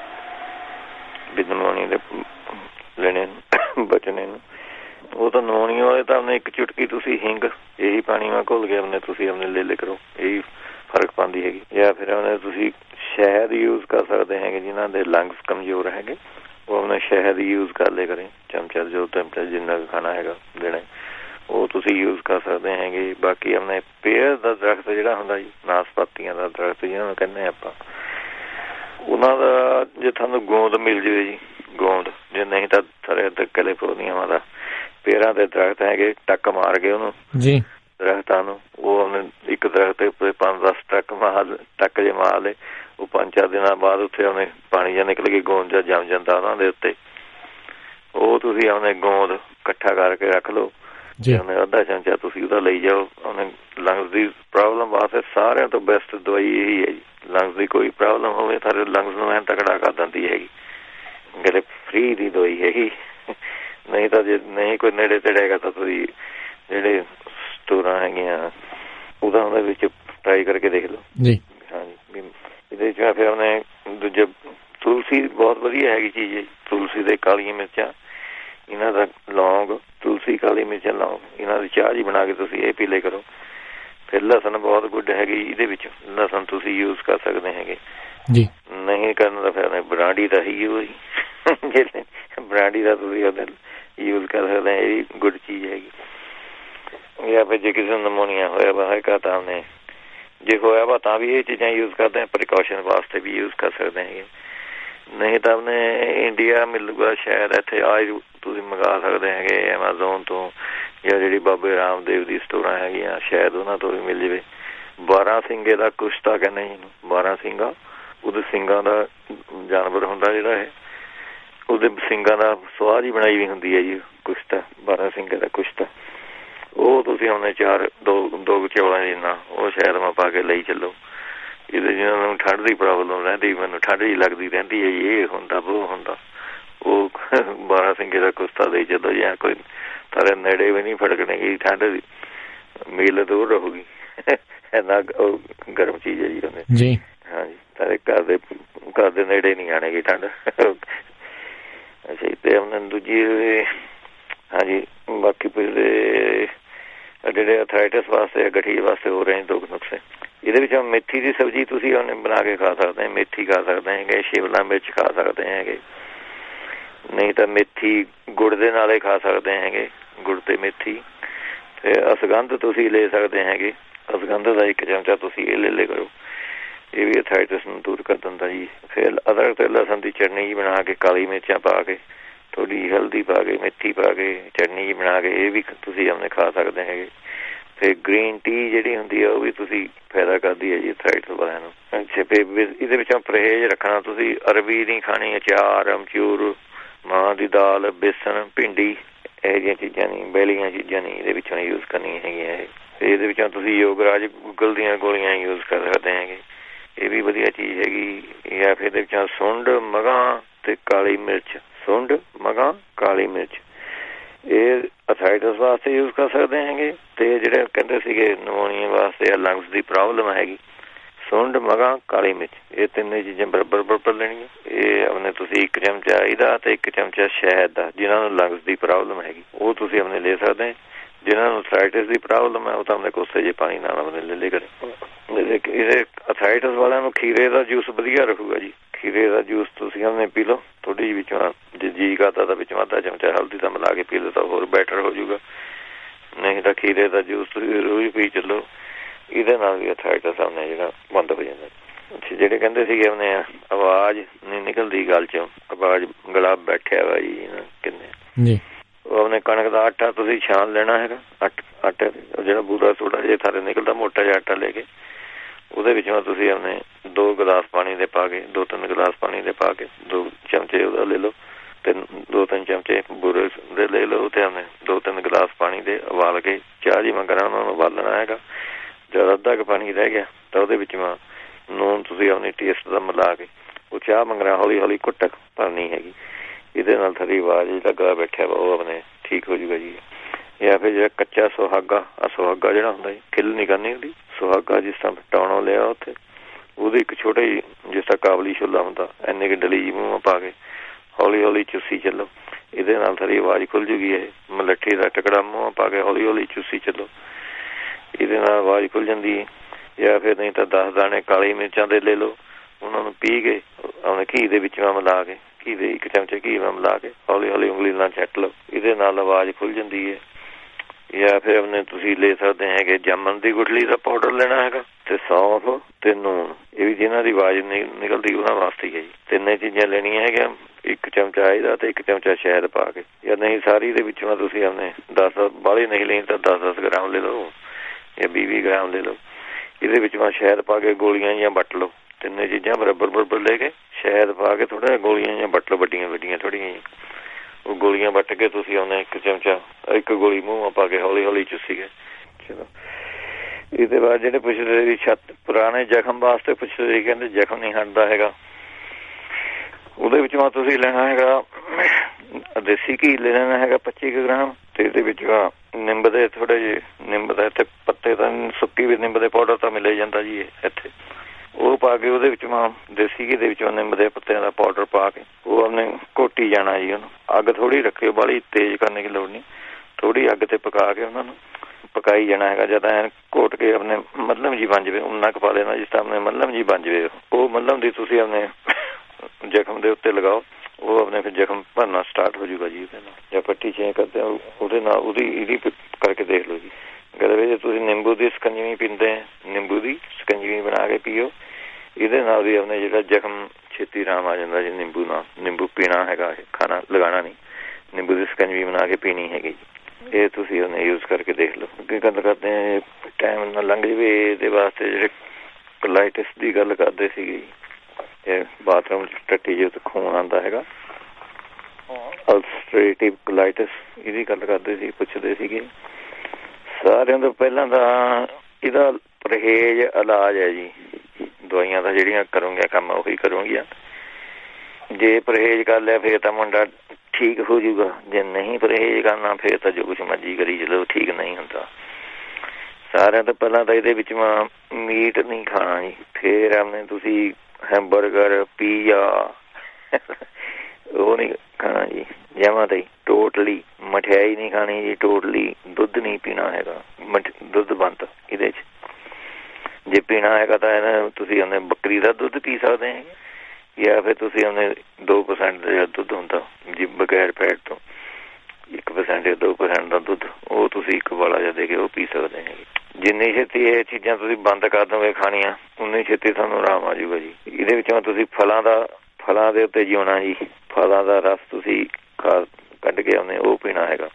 ਵੀ ਨਮੋਨੀਆ ਦੇ ਲੈਣੇ ਬਚਣੇ ਨੂੰ, ਉਹ ਤਾਂ ਨਮੋਨੀਆ ਵਾਲੇ ਤਾਂ ਉਹਨੇ ਇੱਕ ਚੁਟਕੀ ਤੁਸੀਂ ਹਿੰਗ ਇਹੀ ਪਾਣੀ ਮੈਂ ਘੁਲ ਕੇ ਆਪਣੇ ਤੁਸੀਂ ਆਪਣੇ ਲੈ ਲੈ ਕਰੋ, ਇਹੀ ਫਰਕ ਪਾਉਂਦੀ ਹੈਗੀ। ਜਾਂ ਫਿਰ ਉਹਨੇ ਤੁਸੀਂ ਸ਼ਹਿਦ ਯੂਜ਼ ਕਰ ਸਕਦੇ ਹੈਗੇ ਜਿਨ੍ਹਾਂ ਦੇ ਲੰਗਸ ਕਮਜ਼ੋਰ ਹੈਗੇ, ਉਹ ਆਪਣੇ ਸ਼ਹਿਦ ਯੂਜ਼ ਕਰ ਲਿਆ ਕਰੇ ਚਮਚਾ ਜੋ ਚਮਚਾ ਜਿੰਨਾ ਕੁ ਖਾਣਾ ਹੈਗਾ ਦੇਣਾ ਉਹ ਤੁਸੀਂ ਯੂਜ਼ ਕਰ ਸਕਦੇ ਹੈਗੇ। ਬਾਕੀ ਆਪਣੇ ਪੇਅਰ ਦਾ ਦਰਖਤ ਜਿਹੜਾ ਹੁੰਦਾ ਜੀ, ਨਾਸਪਾਤੀਆਂ ਦਾ ਦਰਖਤ ਜਿਹਨਾਂ ਨੂੰ ਕਹਿੰਦੇ ਆਪਾਂ, ਉਹਨਾਂ ਦਾ ਜੇ ਤੁਹਾਨੂੰ ਗੋਂਦ ਮਿਲ ਜਾਵੇ ਜੀ, ਗੋਂਦ ਜੇ ਨਹੀਂ ਤਾਂ ਸਾਰੇ ਇੱਧਰ ਕੈਲੀਫੋਰਨੀਆ ਦਾ ਪੇਰਾਂ ਦੇ ਦਰਖਤ ਹੈਗੇ, ਟੱਕ ਮਾਰ ਗਏ ਉਹਨੂੰ ਜੀ ਦਰਖਤਾਂ ਨੂੰ, ਉਹ ਉਹਨੇ ਇੱਕ ਦਰਖਤ ਤੇ ਪੰਜ ਦਸ ਟੱਕ ਮਾਰ ਟੱਕ ਜੇ ਮਾਰ ਲਏ, ਉਹ ਪੰਜ ਚਾਰ ਦਿਨਾਂ ਬਾਅਦ ਉੱਥੇ ਉਹਨੇ ਪਾਣੀ ਜਿਹਾ ਨਿਕਲ ਕੇ ਗੋਂਦ ਜਿਹਾ ਜੰਮ ਜਾਂਦਾ ਉਹਨਾਂ ਦੇ ਉੱਤੇ। ਉਹ ਤੁਸੀਂ ਉਹਨੇ ਗੋਂਦ ਇਕੱਠਾ ਕਰਕੇ ਰੱਖ ਲਓ, ਉਹਨੇ ਅੱਧਾ ਚਮਚਾ ਤੁਸੀਂ ਉਹਦਾ ਲਈ ਜਾਓ। ਉਹਨੇ ਲੰਗਸ ਦੀ ਪ੍ਰੋਬਲਮ ਵਾਸਤੇ ਸਾਰਿਆਂ ਤੋਂ ਬੈਸਟ ਦਵਾਈ ਇਹੀ ਹੈ ਜੀ। ਲੰਗਸ ਦੀ ਕੋਈ ਪ੍ਰੋਬਲਮ ਹੋਵੇ ਸਾਰੇ ਲੰਗਸ ਨੂੰ ਐਂ ਤਕੜਾ ਕਰ ਦਿੰਦੀ ਹੈਗੀ, ਜਿਹੜੇ ਫ੍ਰੀ ਦੀ ਦਵਾਈ ਹੈਗੀ। ਨਹੀਂ ਤਾਂ ਜੇ ਨਹੀਂ ਕੋਈ ਨੇੜੇ ਤੇੜੇ ਹੈਗਾ ਤਾਂ ਤੁਸੀਂ ਜਿਹੜੇ ਸਟੋਰਾਂ ਹੈਗੀਆਂ ਉਹਦਾ ਉਹਦੇ ਵਿੱਚ ਟਰਾਈ ਕਰਕੇ ਦੇਖ ਲਓ ਜੀ। ਹਾਂਜੀ, ਇਹਦੇ 'ਚ ਫਿਰ ਉਹਨੇ ਦੂਜੇ ਤੁਲਸੀ ਬਹੁਤ ਵਧੀਆ ਹੈਗੀ ਚੀਜ਼ ਹੈ ਜੀ। ਤੁਲਸੀ ਦੇ ਕਾਲੀਆਂ ਮਿਰਚਾਂ, ਇਹਨਾਂ ਦਾ ਲੌਂਗ, ਤੁਲਸੀ ਕਾਲੀ ਮਿਰਚਾਂ ਲੌਂਗ, ਇਹਨਾਂ ਦੀ ਚਾਹ ਜੀ ਬਣਾ ਕੇ ਤੁਸੀਂ ਇਹ ਪੀ ਲਿਆ ਕਰੋ। ਫਿਰ ਲਸਣ ਬਹੁਤ ਗੁੱਡ ਹੈਗੀ ਇਹਦੇ ਵਿੱਚ, ਲਸਣ ਤੁਸੀਂ ਯੂਜ਼ ਕਰ ਸਕਦੇ ਹੈਗੇ ਜੀ। ਨਹੀਂ ਕਰਨ ਦਾ ਫਿਰ ਬਰਾਂਡੀ ਦਾ ਹੀ ਉਹ ਜਿਹੜੇ ਬਰਾਂਡੀ ਦਾ ਤੁਸੀਂ ਉਹਦੇ ਯੂਜ਼ ਕਰ ਸਕਦੇ, ਇਹ ਵੀ ਗੁੱਡ ਚੀਜ਼ ਹੈਗੀ। ਜਾਂ ਫਿਰ ਜੇ ਕਿਸੇ ਨੂੰ ਨਮੋਨੀਆ ਹੋਇਆ ਵਾ ਹੈਗਾ ਤਾਂ ਉਹਨੇ ਜੇ ਹੋਇਆ ਵਾ ਤਾਂ ਵੀ ਇਹ ਚੀਜ਼ਾਂ ਯੂਜ਼ ਕਰਦੇ ਹਾਂ, ਪ੍ਰੀਕਾਸ਼ਨ ਵਾਸਤੇ ਵੀ ਯੂਜ਼ ਕਰ ਸਕਦੇ ਹੈਗੇ। ਨਹੀਂ ਤਾਂ ਆਪਣੇ ਇੰਡੀਆ ਮਿਲੂਗਾ ਸ਼ਾਇਦ, ਇੱਥੇ ਆਜ ਤੁਸੀਂ ਮੰਗਵਾ ਸਕਦੇ ਹੈਗੇ ਐਮਾਜ਼ੋਨ ਤੋਂ, ਜਾਂ ਜਿਹੜੀ ਬਾਬੇ ਰਾਮਦੇਵ ਦੀ ਸਟੋਰਾਂ ਹੈਗੀਆਂ ਸ਼ਾਇਦ ਉਹਨਾਂ ਤੋਂ ਵੀ ਮਿਲ ਜਾਵੇ। ਬਾਰਾਂ ਸਿੰਘੇ ਦਾ ਕੁਸ਼ਤਾ ਕਹਿੰਦੇ ਇਹਨੂੰ, ਬਾਰਾਂ ਸਿੰਘਾ ਉਹਦੇ ਸਿੰਘਾਂ ਦਾ ਜਾਨਵਰ ਹੁੰਦਾ ਜਿਹੜਾ ਹੈ, ਉਹਦੇ ਸਿੰਘਾਂ ਦਾ ਸੁਆਹ ਹੀ ਬਣਾਈ ਵੀ ਹੁੰਦੀ ਹੈ ਜੀ ਕੁਸ਼ਤਾ, ਬਾਰਾਂ ਸਿੰਘੇ ਦਾ ਕੁਸ਼ਤਾ। ਉਹ ਤੁਸੀਂ ਉਹਨੇ ਚਾਰ ਦੋ ਦੋ ਚੌਲਾਂ ਜਿੰਨਾ ਉਹ ਸ਼ਾਇਦ ਮੈਂ ਪਾ ਕੇ ਲਈ ਚੱਲੋ। ਇਹਦੇ ਜਿਹਨਾਂ ਨੂੰ ਠੰਡ ਦੀ ਪ੍ਰੋਬਲਮ ਰਹਿੰਦੀ, ਮੈਨੂੰ ਠੰਡ ਹੀ ਲੱਗਦੀ ਰਹਿੰਦੀ ਹੈ, ਇਹ ਹੁੰਦਾ ਉਹ ਹੁੰਦਾ, ਉਹ ਬਾਰਾਂ ਸਿੰਘੇ ਦਾ ਕੁਸ਼ਤਾ ਦੇ ਚੱਲੋ। ਜਾਂ ਕੋਈ ਤਾਰੇ ਨੇੜੇ ਵੀ ਨਹੀਂ ਫੜਕਣੇਗੀ ਠੰਡ ਦੀ, ਮੀਲ ਦੂਰ ਰਹੂਗੀ, ਇੰਨਾ ਉਹ ਗਰਮ ਚੀਜ਼ ਹੈ ਜੀ ਉਹਨੇ ਜੀ। ਹਾਂਜੀ, ਤਾਰੇ ਘਰ ਦੇ ਘਰ ਦੇ ਨੇੜੇ ਨਹੀਂ ਆਣੇਗੀ ਠੰਡ। ਅੱਛਾ ਜੀ, ਤੇ ਉਹਨੇ ਦੂਜੀ ਹਾਂਜੀ ਬਾਕੀ ਪਿਛਲੇ ਜਿਹੜੇ ਅਥਰਾਈਟਿਸ ਵਾਸਤੇ, ਗਠੀਏ ਵਾਸਤੇ ਹੋ ਰਹੇ ਦੋ ਨੁਕਸੇ ਇਹਦੇ ਵਿੱਚ। ਮੇਥੀ ਦੀ ਸਬਜ਼ੀ ਤੁਸੀਂ ਉਹਨੇ ਬਣਾ ਕੇ ਖਾ ਸਕਦੇ, ਮੇਥੀ ਖਾ ਸਕਦੇ ਹੈਗੇ, ਸ਼ਿਮਲਾ ਮਿਰਚ ਖਾ ਸਕਦੇ ਹੈਗੇ। ਨਹੀਂ ਤਾਂ ਮੇਥੀ ਗੁੜ ਦੇ ਨਾਲੇ ਖਾ ਸਕਦੇ ਹੈਗੇ, ਗੁੜ ਤੇ ਮੇਥੀ। ਤੇ ਅਸਗੰਧ ਤੁਸੀਂ ਲੈ ਸਕਦੇ ਹੈਗੇ, ਅਸਗੰਧ ਦਾ ਇੱਕ ਚਮਚਾ ਤੁਸੀਂ ਇਹ ਲੈ ਲਿਆ ਕਰੋ, ਇਹ ਵੀ ਅਥਰਾਈਟਿਸ ਨੂੰ ਦੂਰ ਕਰ ਦਿੰਦਾ ਜੀ। ਫਿਰ ਅਦਰਕ ਤੇ ਲਸਣ ਦੀ ਚਟਨੀ ਜੀ ਬਣਾ ਕੇ, ਕਾਲੀ ਮਿਰਚਾਂ ਪਾ ਕੇ, ਥੋੜ੍ਹੀ ਹਲਦੀ ਪਾ ਕੇ, ਮੇਥੀ ਪਾ ਕੇ ਚਟਨੀ ਜੀ ਬਣਾ ਕੇ ਇਹ ਵੀ ਤੁਸੀਂ ਆਪਣੇ ਖਾ ਸਕਦੇ ਹੈਗੇ। ਫਿਰ ਗ੍ਰੀਨ ਟੀ ਜਿਹੜੀ ਹੁੰਦੀ ਆ ਉਹ ਵੀ ਤੁਸੀਂ ਫਾਇਦਾ ਕਰਦੀ ਹੈ ਜੀ ਅਥਰਾਈਟਿਸ ਵਾਲਿਆਂ ਨੂੰ। ਅੱਛਾ, ਫਿਰ ਇਹਦੇ ਵਿੱਚੋਂ ਪਰਹੇਜ਼ ਰੱਖਣਾ ਤੁਸੀਂ, ਅਰਬੀ ਨਹੀਂ ਖਾਣੀ, ਅਚਾਰ, ਅਮਚੂਰ, ਮਾਂਹ ਦੀ ਦਾਲ, ਬੇਸਣ, ਭਿੰਡੀ, ਇਹੋ ਜਿਹੀਆਂ ਚੀਜ਼ਾਂ ਨਹੀਂ, ਬੈਲੀਆਂ ਚੀਜ਼ਾਂ ਨਹੀਂ ਇਹਦੇ ਵਿੱਚੋਂ ਯੂਜ਼ ਕਰਨੀਆਂ ਹੈਗੀਆਂ। ਇਹ ਇਹਦੇ ਵਿੱਚੋਂ ਤੁਸੀਂ ਯੋਗਰਾਜ ਗੂਗਲ ਦੀਆਂ ਗੋਲੀਆਂ ਯੂਜ਼ ਕਰ ਸਕਦੇ ਹੈਗੇ, ਇਹ ਵੀ ਵਧੀਆ ਚੀਜ਼ ਹੈਗੀ। ਜਾਂ ਫਿਰ ਇਹਦੇ ਵਿੱਚੋਂ ਸੁੰਡ, ਮਗਾਂ ਤੇ ਕਾਲੀ ਮਿਰਚ, ਸੁੰਡ, ਮਗਾਂ, ਕਾਲੀ ਮਿਰਚ, ਇਹ ਅਥਰਾਈਟਿਸ ਵਾਸਤੇ ਯੂਜ਼ ਕਰ ਸਕਦੇ ਹੈਗੇ। ਤੇ ਜਿਹੜੇ ਕਹਿੰਦੇ ਸੀਗੇ ਨਮੋਨੀਆ ਵਾਸਤੇ ਜਾਂ ਲੰਗਸ ਦੀ ਪ੍ਰੋਬਲਮ ਹੈਗੀ, ਸੁੰਡ, ਮਗਾਂ, ਕਾਲੀ ਮਿਰਚ, ਇਹ ਤਿੰਨੇ ਚੀਜ਼ਾਂ ਬਰਾਬਰ ਬਰਾਬਰ ਲੈਣੀਆਂ। ਇਹ ਆਪਣੇ ਤੁਸੀਂ ਇੱਕ ਚਮਚਾ ਇਹਦਾ ਤੇ ਇੱਕ ਚਮਚਾ ਸ਼ਹਿਦ ਦਾ, ਜਿਹਨਾਂ ਨੂੰ ਲੰਗਸ ਦੀ ਪ੍ਰੋਬਲਮ ਹੈਗੀ ਉਹ ਤੁਸੀਂ ਆਪਣੇ ਲੈ ਸਕਦੇ। ਜਿਹਨਾਂ ਨੂੰ ਅਥਰਾਈਟਿਸ ਦੀ ਪ੍ਰੋਬਲਮ ਹੈ ਉਹ ਤਾਂ ਆਪਣੇ ਕੋਸੇ ਜਿਹੇ ਪਾਣੀ ਨਾਲ ਆਪਣੇ ਲੈ ਲੈ ਕਰੇ। ਇਹਦੇ ਅਥਰਾਈਟਿਸ ਵਾਲਿਆਂ ਨੂੰ ਖੀਰੇ ਦਾ ਜੂਸ ਵਧੀਆ ਰੱਖੂਗਾ ਜੀ। ਖੀਰੇ ਦਾ ਜੂਸ ਤੁਸੀਂ ਆਪਣੇ ਪੀ ਲਓ, ਥੋੜ੍ਹੀ ਜਿਹੀ ਵਿੱਚੋਂ ਜੇ ਜੀਅ ਕਰਦਾ ਤਾਂ ਵਿੱਚੋਂ ਅੱਧਾ ਚਮਚਾ ਹਲਦੀ ਦਾ ਮਿਲਾ ਕੇ ਪੀ ਲਓ ਤਾਂ ਹੋਰ ਬੈਟਰ ਹੋ ਜਾਊਗਾ। ਨਹੀਂ ਤਾਂ ਖੀਰੇ ਦਾ ਜੂਸ ਤੁਸੀਂ ਰੋਜ਼ ਪੀ ਚੱਲੋ, ਇਹਦੇ ਨਾਲ ਵੀ ਅਥਰਾਈਟਿਸ ਆਪਣੇ ਜਿਹੜਾ ਬੰਦ ਹੋ ਜਾਂਦਾ। ਅੱਛਾ, ਜਿਹੜੇ ਕਹਿੰਦੇ ਸੀਗੇ ਆਪਣੇ ਆਵਾਜ਼ ਨਹੀਂ ਨਿਕਲਦੀ ਗੱਲ 'ਚੋਂ, ਆਵਾਜ਼ ਗਲਾ ਬੈਠਿਆ ਵਾ ਜੀ ਕਿੰਨੇ ਜੀ, ਉਹ ਆਪਣੇ ਕਣਕ ਦਾ ਆਟਾ ਤੁਸੀਂ ਛਾਣ ਲੈਣਾ ਹੈਗਾ, ਆਟ ਆਟੇ ਜਿਹੜਾ ਬੂਰਾ ਥੋੜ੍ਹਾ ਜਿਹਾ ਥਾਰੇ ਨਿਕਲਦਾ ਮੋਟਾ ਜਿਹਾ ਆਟਾ ਲੈ ਕੇ, ਉਹਦੇ ਵਿੱਚੋਂ ਤੁਸੀਂ ਆਪਣੇ ਦੋ ਗਲਾਸ ਪਾਣੀ ਦੇ ਪਾ ਕੇ, ਦੋ ਤਿੰਨ ਗਲਾਸ ਪਾਣੀ ਦੇ ਪਾ ਕੇ ਦੋ ਚਮਚੇ ਉਹਦਾ ਲੈ ਲਓ, ਤੇ ਦੋ ਤਿੰਨ ਚਮਚੇ ਬੂਰੇ ਦੇ ਲੈ ਲਓ, ਤੇ ਆਪਣੇ ਦੋ ਤਿੰਨ ਗਲਾਸ ਪਾਣੀ ਦੇ ਉਬਾਲ ਕੇ ਚਾਹ ਜੀ ਮੰਗਣਾ ਉਹਨਾਂ ਨੂੰ ਉਬਾਲਣਾ ਹੈਗਾ। ਜਦ ਅੱਧਾ ਕੁ ਪਾਣੀ ਰਹਿ ਗਿਆ ਤਾਂ ਉਹਦੇ ਵਿੱਚ ਮੈਂ ਨੂਨ ਤੁਸੀਂ ਆਪਣੇ ਟੇਸਟ ਦਾ ਮਿਲਾ ਕੇ ਉਹ ਚਾਹ ਮੰਗਣਾ ਹੌਲੀ ਹੌਲੀ ਘੁੱਟ ਭਰਨੀ ਹੈਗੀ। ਇਹਦੇ ਨਾਲ ਥੋੜ੍ਹੀ ਆਵਾਜ਼ ਜਿਹੜਾ ਗਲਾ ਬੈਠਿਆ ਵਾ ਉਹ ਆਪਣੇ ਠੀਕ ਹੋ ਜੂਗਾ ਜੀ। ਜਾਂ ਫਿਰ ਜਿਹੜਾ ਕੱਚਾ ਸੁਹਾਗਾ, ਆ ਸੁਹਾਗਾ ਜਿਹੜਾ ਹੁੰਦਾ ਜੀ, ਖਿੱਲ ਨਹੀਂ ਕਰਨੀ ਉਹਦੀ, ਸੁਹਾਗਾ ਜਿਸ ਤਰ੍ਹਾਂ ਟਾਉਣੋਂ ਲਿਆ ਉੱਥੇ ਉਹਦੀ ਇੱਕ ਛੋਟੇ ਜਿਹੀ ਜਿਸ ਤਰ੍ਹਾਂ ਕਾਬਲੀ ਛੋਲਾ ਹੁੰਦਾ ਇੰਨੇ ਕੁ ਡਲੀ ਜੀ ਮੂੰਹ ਪਾ ਕੇ ਹੌਲੀ ਹੌਲੀ ਚੁੱਸੀ ਚੱਲੋ, ਇਹਦੇ ਨਾਲ ਥੋੜ੍ਹੀ ਆਵਾਜ਼ ਖੁੱਲ ਜੂਗੀ। ਇਹ ਮਲੱਠੀ ਦਾ ਟੁਕੜਾ ਮੂੰਹ ਪਾ ਕੇ ਹੌਲੀ ਹੌਲੀ ਚੁੱਸੀ ਚੱਲੋ, ਇਹਦੇ ਨਾਲ ਆਵਾਜ਼ ਖੁੱਲ ਜਾਂਦੀ ਹੈ। ਜਾਂ ਫਿਰ ਨਹੀਂ ਤਾਂ ਦਸ ਦਾਣੇ ਕਾਲੀ ਮਿਰਚਾਂ ਦੇ ਲੈ ਲਓ, ਉਹਨਾਂ ਨੂੰ ਪੀ ਕੇ ਆਪਣੇ ਘੀ ਦੇ ਵਿੱਚ ਮਿਲਾ ਕੇ, ਘੀ ਦੇ ਇੱਕ ਚਮਚੇ ਘੀ ਮਿਲਾ ਕੇ ਹੌਲੀ ਹੌਲੀ ਉਂਗਲੀ ਨਾਲ ਚੱਟ ਲਓ, ਇਹਦੇ ਨਾਲ ਆਵਾਜ਼ ਖੁੱਲ ਜਾਂਦੀ ਹੈ। ਜਾਂ ਫਿਰ ਆਪਣੇ ਤੁਸੀਂ ਲੈ ਸਕਦੇ ਹੈਗੇ ਜਾਮਨ ਦੀ ਗੁਠਲੀ ਦਾ ਪਾਊਡਰ ਲੈਣਾ ਹੈਗਾ, ਤੇ ਸੌਂਫ ਤੇ ਨੂਣ, ਇਹ ਵੀ ਜਿਹਨਾਂ ਦੀ ਆਵਾਜ਼ ਨਿਕਲਦੀ ਉਹਨਾਂ ਵਾਸਤੇ ਹੀ ਹੈ ਜੀ। ਤਿੰਨੇ ਚੀਜ਼ਾਂ ਲੈਣੀਆਂ ਹੈਗੀਆਂ, ਇੱਕ ਚਮਚਾ ਇਹਦਾ ਤੇ ਇੱਕ ਚਮਚਾ ਸ਼ਹਿਦ ਪਾ ਕੇ, ਜਾਂ ਨਹੀਂ ਸਾਰੀ ਦੇ ਵਿੱਚੋਂ ਤੁਸੀਂ ਆਪਣੇ ਦਸ ਬਾਹਲੀ ਨਹੀਂ ਲੈਣੀ ਤਾਂ ਦਸ ਦਸ ਗ੍ਰਾਮ ਲੈ ਲਓ ਜਾਂ ਵੀਹ ਵੀਹ ਗ੍ਰਾਮ ਲੈ ਲਓ। ਇਹਦੇ ਵਿੱਚ ਮੈਂ ਸ਼ਹਿਦ ਪਾ ਕੇ ਗੋਲੀਆਂ ਜਾਂ ਵੱਟ ਲਓ, ਤਿੰਨੇ ਚੀਜ਼ਾਂ ਬਰਾਬਰ ਬਰਾਬਰ ਲੈ ਕੇ ਸ਼ਹਿਦ ਪਾ ਕੇ ਥੋੜ੍ਹਾ ਜਿਹਾ ਗੋਲੀਆਂ ਜਾਂ ਵੱਟ ਲਓ, ਵੱਡੀਆਂ ਵੱਡੀਆਂ ਥੋੜ੍ਹੀਆਂ ਜੀ। ਉਹ ਗੋਲੀਆਂ ਵੱਟ ਕੇ ਤੁਸੀਂ ਉਹਨੇ ਇੱਕ ਚਮਚਾ ਇੱਕ ਗੋਲੀ ਮੂੰਹ ਪਾ ਕੇ ਹੌਲੀ ਹੌਲੀ ਚੁੱਸੀ ਗਏ। ਚਲੋ ਇਹਦੇ ਬਾਅਦ ਜਿਹੜੇ ਪੁੱਛਦੇ ਵੀ ਛੱਤ ਪੁਰਾਣੇ ਜ਼ਖਮ ਵਾਸਤੇ ਪੁੱਛਦੇ ਸੀ, ਕਹਿੰਦੇ ਜ਼ਖਮ ਨਹੀਂ ਹਟਦਾ ਹੈਗਾ, ਉਹਦੇ ਵਿੱਚੋਂ ਤੁਸੀਂ ਲੈਣਾ ਹੈਗਾ ਦੇਸੀ ਘੀ ਲੈ ਲੈਣਾ ਹੈਗਾ ਪੱਚੀ ਕੁ ਗ੍ਰਾਮ, ਤੇ ਇਹਦੇ ਵਿੱਚ ਨਿੰਬ ਦੇ ਥੋੜ੍ਹੇ ਜਿਹੇ ਨਿੰਬ ਦਾ ਇੱਥੇ ਪੱਤੇ ਤਾਂ ਸੁੱਕੀ ਵੀ ਨਿੰਬ ਦੇ ਪਾਊਡਰ ਤਾਂ ਮਿਲ ਜਾਂਦਾ ਜੀ ਇੱਥੇ, ਉਹ ਪਾ ਕੇ ਉਹਦੇ ਵਿੱਚ ਮੈਂ ਦੇਸੀ ਘੀ ਦੇ ਵਿੱਚੋਂ ਨਿੰਬ ਦੇ ਪੱਤਿਆਂ ਦਾ ਪਾਊਡਰ ਪਾ ਕੇ ਉਹ ਆਪਣੇ ਘੋਟੀ ਜਾਣਾ ਜੀ। ਉਹਨੂੰ ਅੱਗ ਥੋੜ੍ਹੀ ਰੱਖਿਓ, ਬਾਹਲੀ ਤੇਜ਼ ਕਰਨੇ ਦੀ ਲੋੜ ਨਹੀਂ, ਥੋੜ੍ਹੀ ਅੱਗ ਤੇ ਪਕਾ ਕੇ ਉਹਨਾਂ ਨੂੰ ਪਕਾਈ ਜਾਣਾ ਹੈਗਾ। ਜਦ ਐਨ ਘੋਟ ਕੇ ਆਪਣੇ ਮੱਲਮ ਜੀ ਬਣ ਜਾਵੇ ਉਨਾ ਕੁ ਪਾ ਦੇਣਾ ਜਿਸ ਤਰ੍ਹਾਂ ਆਪਣੇ ਮੱਲਮ ਜੀ ਬਣ ਜਾਵੇ, ਉਹ ਮੱਲਮ ਦੀ ਤੁਸੀਂ ਆਪਣੇ ਜ਼ਖਮ ਦੇ ਉੱਤੇ ਲਗਾਓ, ਉਹ ਆਪਣੇ ਫਿਰ ਜ਼ਖਮ ਭਰਨਾ ਸਟਾਰਟ ਹੋ ਜਾਊਗਾ ਜੀ ਉਹਦੇ ਨਾਲ। ਜਾਂ ਪੱਟੀ ਚੇਂਜ ਕਰਦੇ ਹੋ ਉਹਦੇ ਨਾਲ ਉਹਦੀ ਇਹਦੀ ਕਰਕੇ ਦੇਖ ਲਓ ਜੀ। ਗਲੇ ਵਿੱਚ ਤੁਸੀਂ ਨਿੰਬੂ ਦੀ ਸਕੰਜਵੀ ਪੀਂਦੇ ਹੈ, ਨਿੰਬੂ ਦੀ ਸਕੰਜਵੀ ਬਣਾ ਕੇ ਪੀਓ, ਇਹਦੇ ਨਾਲ ਵੀ ਆਪਣੇ ਜਿਹੜਾ ਜ਼ਖਮ ਛੇਤੀ ਆਰਾਮ ਆ ਜਾਂਦਾ ਜੀ। ਨਿੰਬੂ ਨਾਲ ਨਿੰਬੂ ਪੀਣਾ ਹੈਗਾ, ਖਾਣਾ ਲਗਾਉਣਾ ਨਹੀਂ, ਨਿੰਬੂ ਦੀ ਸਕੰਜਵੀ ਬਣਾ ਕੇ ਪੀਣੀ ਹੈਗੀ ਜੀ। ਇਹ ਤੁਸੀਂ ਉਹਨੇ ਯੂਜ਼ ਕਰਕੇ ਦੇਖ ਲਓ। ਅੱਗੇ ਗੱਲ ਕਰਦੇ ਹਾਂ ਟਾਈਮ ਨਾਲ ਲੰਘ ਜਾਵੇ, ਇਹਦੇ ਵਾਸਤੇ ਜਿਹੜੇ ਕੋਲਾਈਟਿਸ ਦੀ ਗੱਲ ਕਰਦੇ ਸੀਗੇ ਜੀ, ਇਹ ਬਾਥਰੂਮ 'ਚ ਟੱਟੀ ਜੇ ਖੂਨ ਆਉਂਦਾ ਹੈਗਾ, ਅਲਸਟਰੇਟਿਵ ਕੋਲਾਈਟਿਸ, ਇਹਦੀ ਗੱਲ ਕਰਦੇ ਸੀ, ਪੁੱਛਦੇ ਸੀਗੇ। ਸਾਰਿਆਂ ਤੋਂ ਪਹਿਲਾਂ ਤਾਂ ਇਹਦਾ ਪਰਹੇਜ਼ ਇਲਾਜ ਹੈ ਜੀ, ਦਵਾਈਆਂ ਤਾਂ ਜਿਹੜੀਆਂ ਕਰੂੰਗੀਆਂ ਕੰਮ ਉਹੀ ਕਰੂੰਗੀਆਂ। ਜੇ ਪਰਹੇਜ਼ ਕਰ ਲਿਆ ਫਿਰ ਤਾਂ ਮੁੰਡਾ ਠੀਕ ਹੋ ਜਾਊਗਾ, ਜੇ ਨਹੀਂ ਪਰਹੇਜ਼ ਕਰਨਾ ਫਿਰ ਤਾਂ ਜੋ ਕੁਛ ਮਰਜ਼ੀ ਕਰੀ ਚਲੋ, ਠੀਕ ਨਹੀਂ ਹੁੰਦਾ। ਸਾਰਿਆਂ ਤੋਂ ਪਹਿਲਾਂ ਤਾਂ ਇਹਦੇ ਵਿੱਚ ਮੈਂ ਮੀਟ ਨਹੀਂ ਖਾਣਾ ਜੀ, ਫਿਰ ਆਪਣੇ ਤੁਸੀਂ ਹੈਮਬਰਗਰ ਪੀਜ਼ਾ ਉਹ ਨਹੀਂ ਖਾਣਾ ਜੀ, ਜਮਾਂ ਤੇ ਟੋਟਲੀ ਮਠਿਆਈ ਨਹੀਂ ਖਾਣੀ ਜੀ, ਟੋਟਲੀ ਦੁੱਧ ਨਹੀਂ ਪੀਣਾ ਹੈਗਾ, ਦੁੱਧ ਬੰਦ ਇਹਦੇ 'ਚ। ਜੇ ਪੀਣਾ ਹੈਗਾ ਤਾਂ ਇਹਨਾਂ ਤੁਸੀਂ ਉਹਨੇ ਬੱਕਰੀ ਦਾ ਦੁੱਧ ਪੀ ਸਕਦੇ ਹੈਗੇ, ਜਾਂ ਫਿਰ ਤੁਸੀਂ ਉਹਨੇ ਦੋ ਪਰਸੈਂਟ ਦਾ ਜਿਹੜਾ ਦੁੱਧ ਹੁੰਦਾ ਜੀ ਬਗੈਰ ਫੈਟ ਤੋਂ, ਇੱਕ ਪਰਸੈਂਟ ਜਾਂ ਦੋ ਪਰਸੈਂਟ ਦਾ ਦੁੱਧ, ਉਹ ਤੁਸੀਂ ਇੱਕ ਵਾਲਾ ਜਿਹਾ ਦੇ ਕੇ ਉਹ ਪੀ ਸਕਦੇ ਹੈਗੇ। ਜਿੰਨੀ ਛੇਤੀ ਇਹ ਚੀਜ਼ਾਂ ਤੁਸੀਂ ਬੰਦ ਕਰ ਦੋਗੇ ਖਾਣੀਆਂ, ਉਨੀ ਛੇਤੀ ਤੁਹਾਨੂੰ ਆਰਾਮ ਆ ਜਾਊਗਾ ਜੀ। ਇਹਦੇ ਵਿੱਚੋਂ ਤੁਸੀਂ ਫਲਾਂ ਦਾ ਫਲਾਂ ਦੇ ਉੱਤੇ ਜਿਉਣਾ ਜੀ, ਫਲਾਂ ਦਾ ਰਸ ਤੁਸੀਂ ਖਾ ਕੱਢ ਕੇ ਆਉਂਦੇ ਉਹ ਪੀਣਾ ਹੈਗਾ,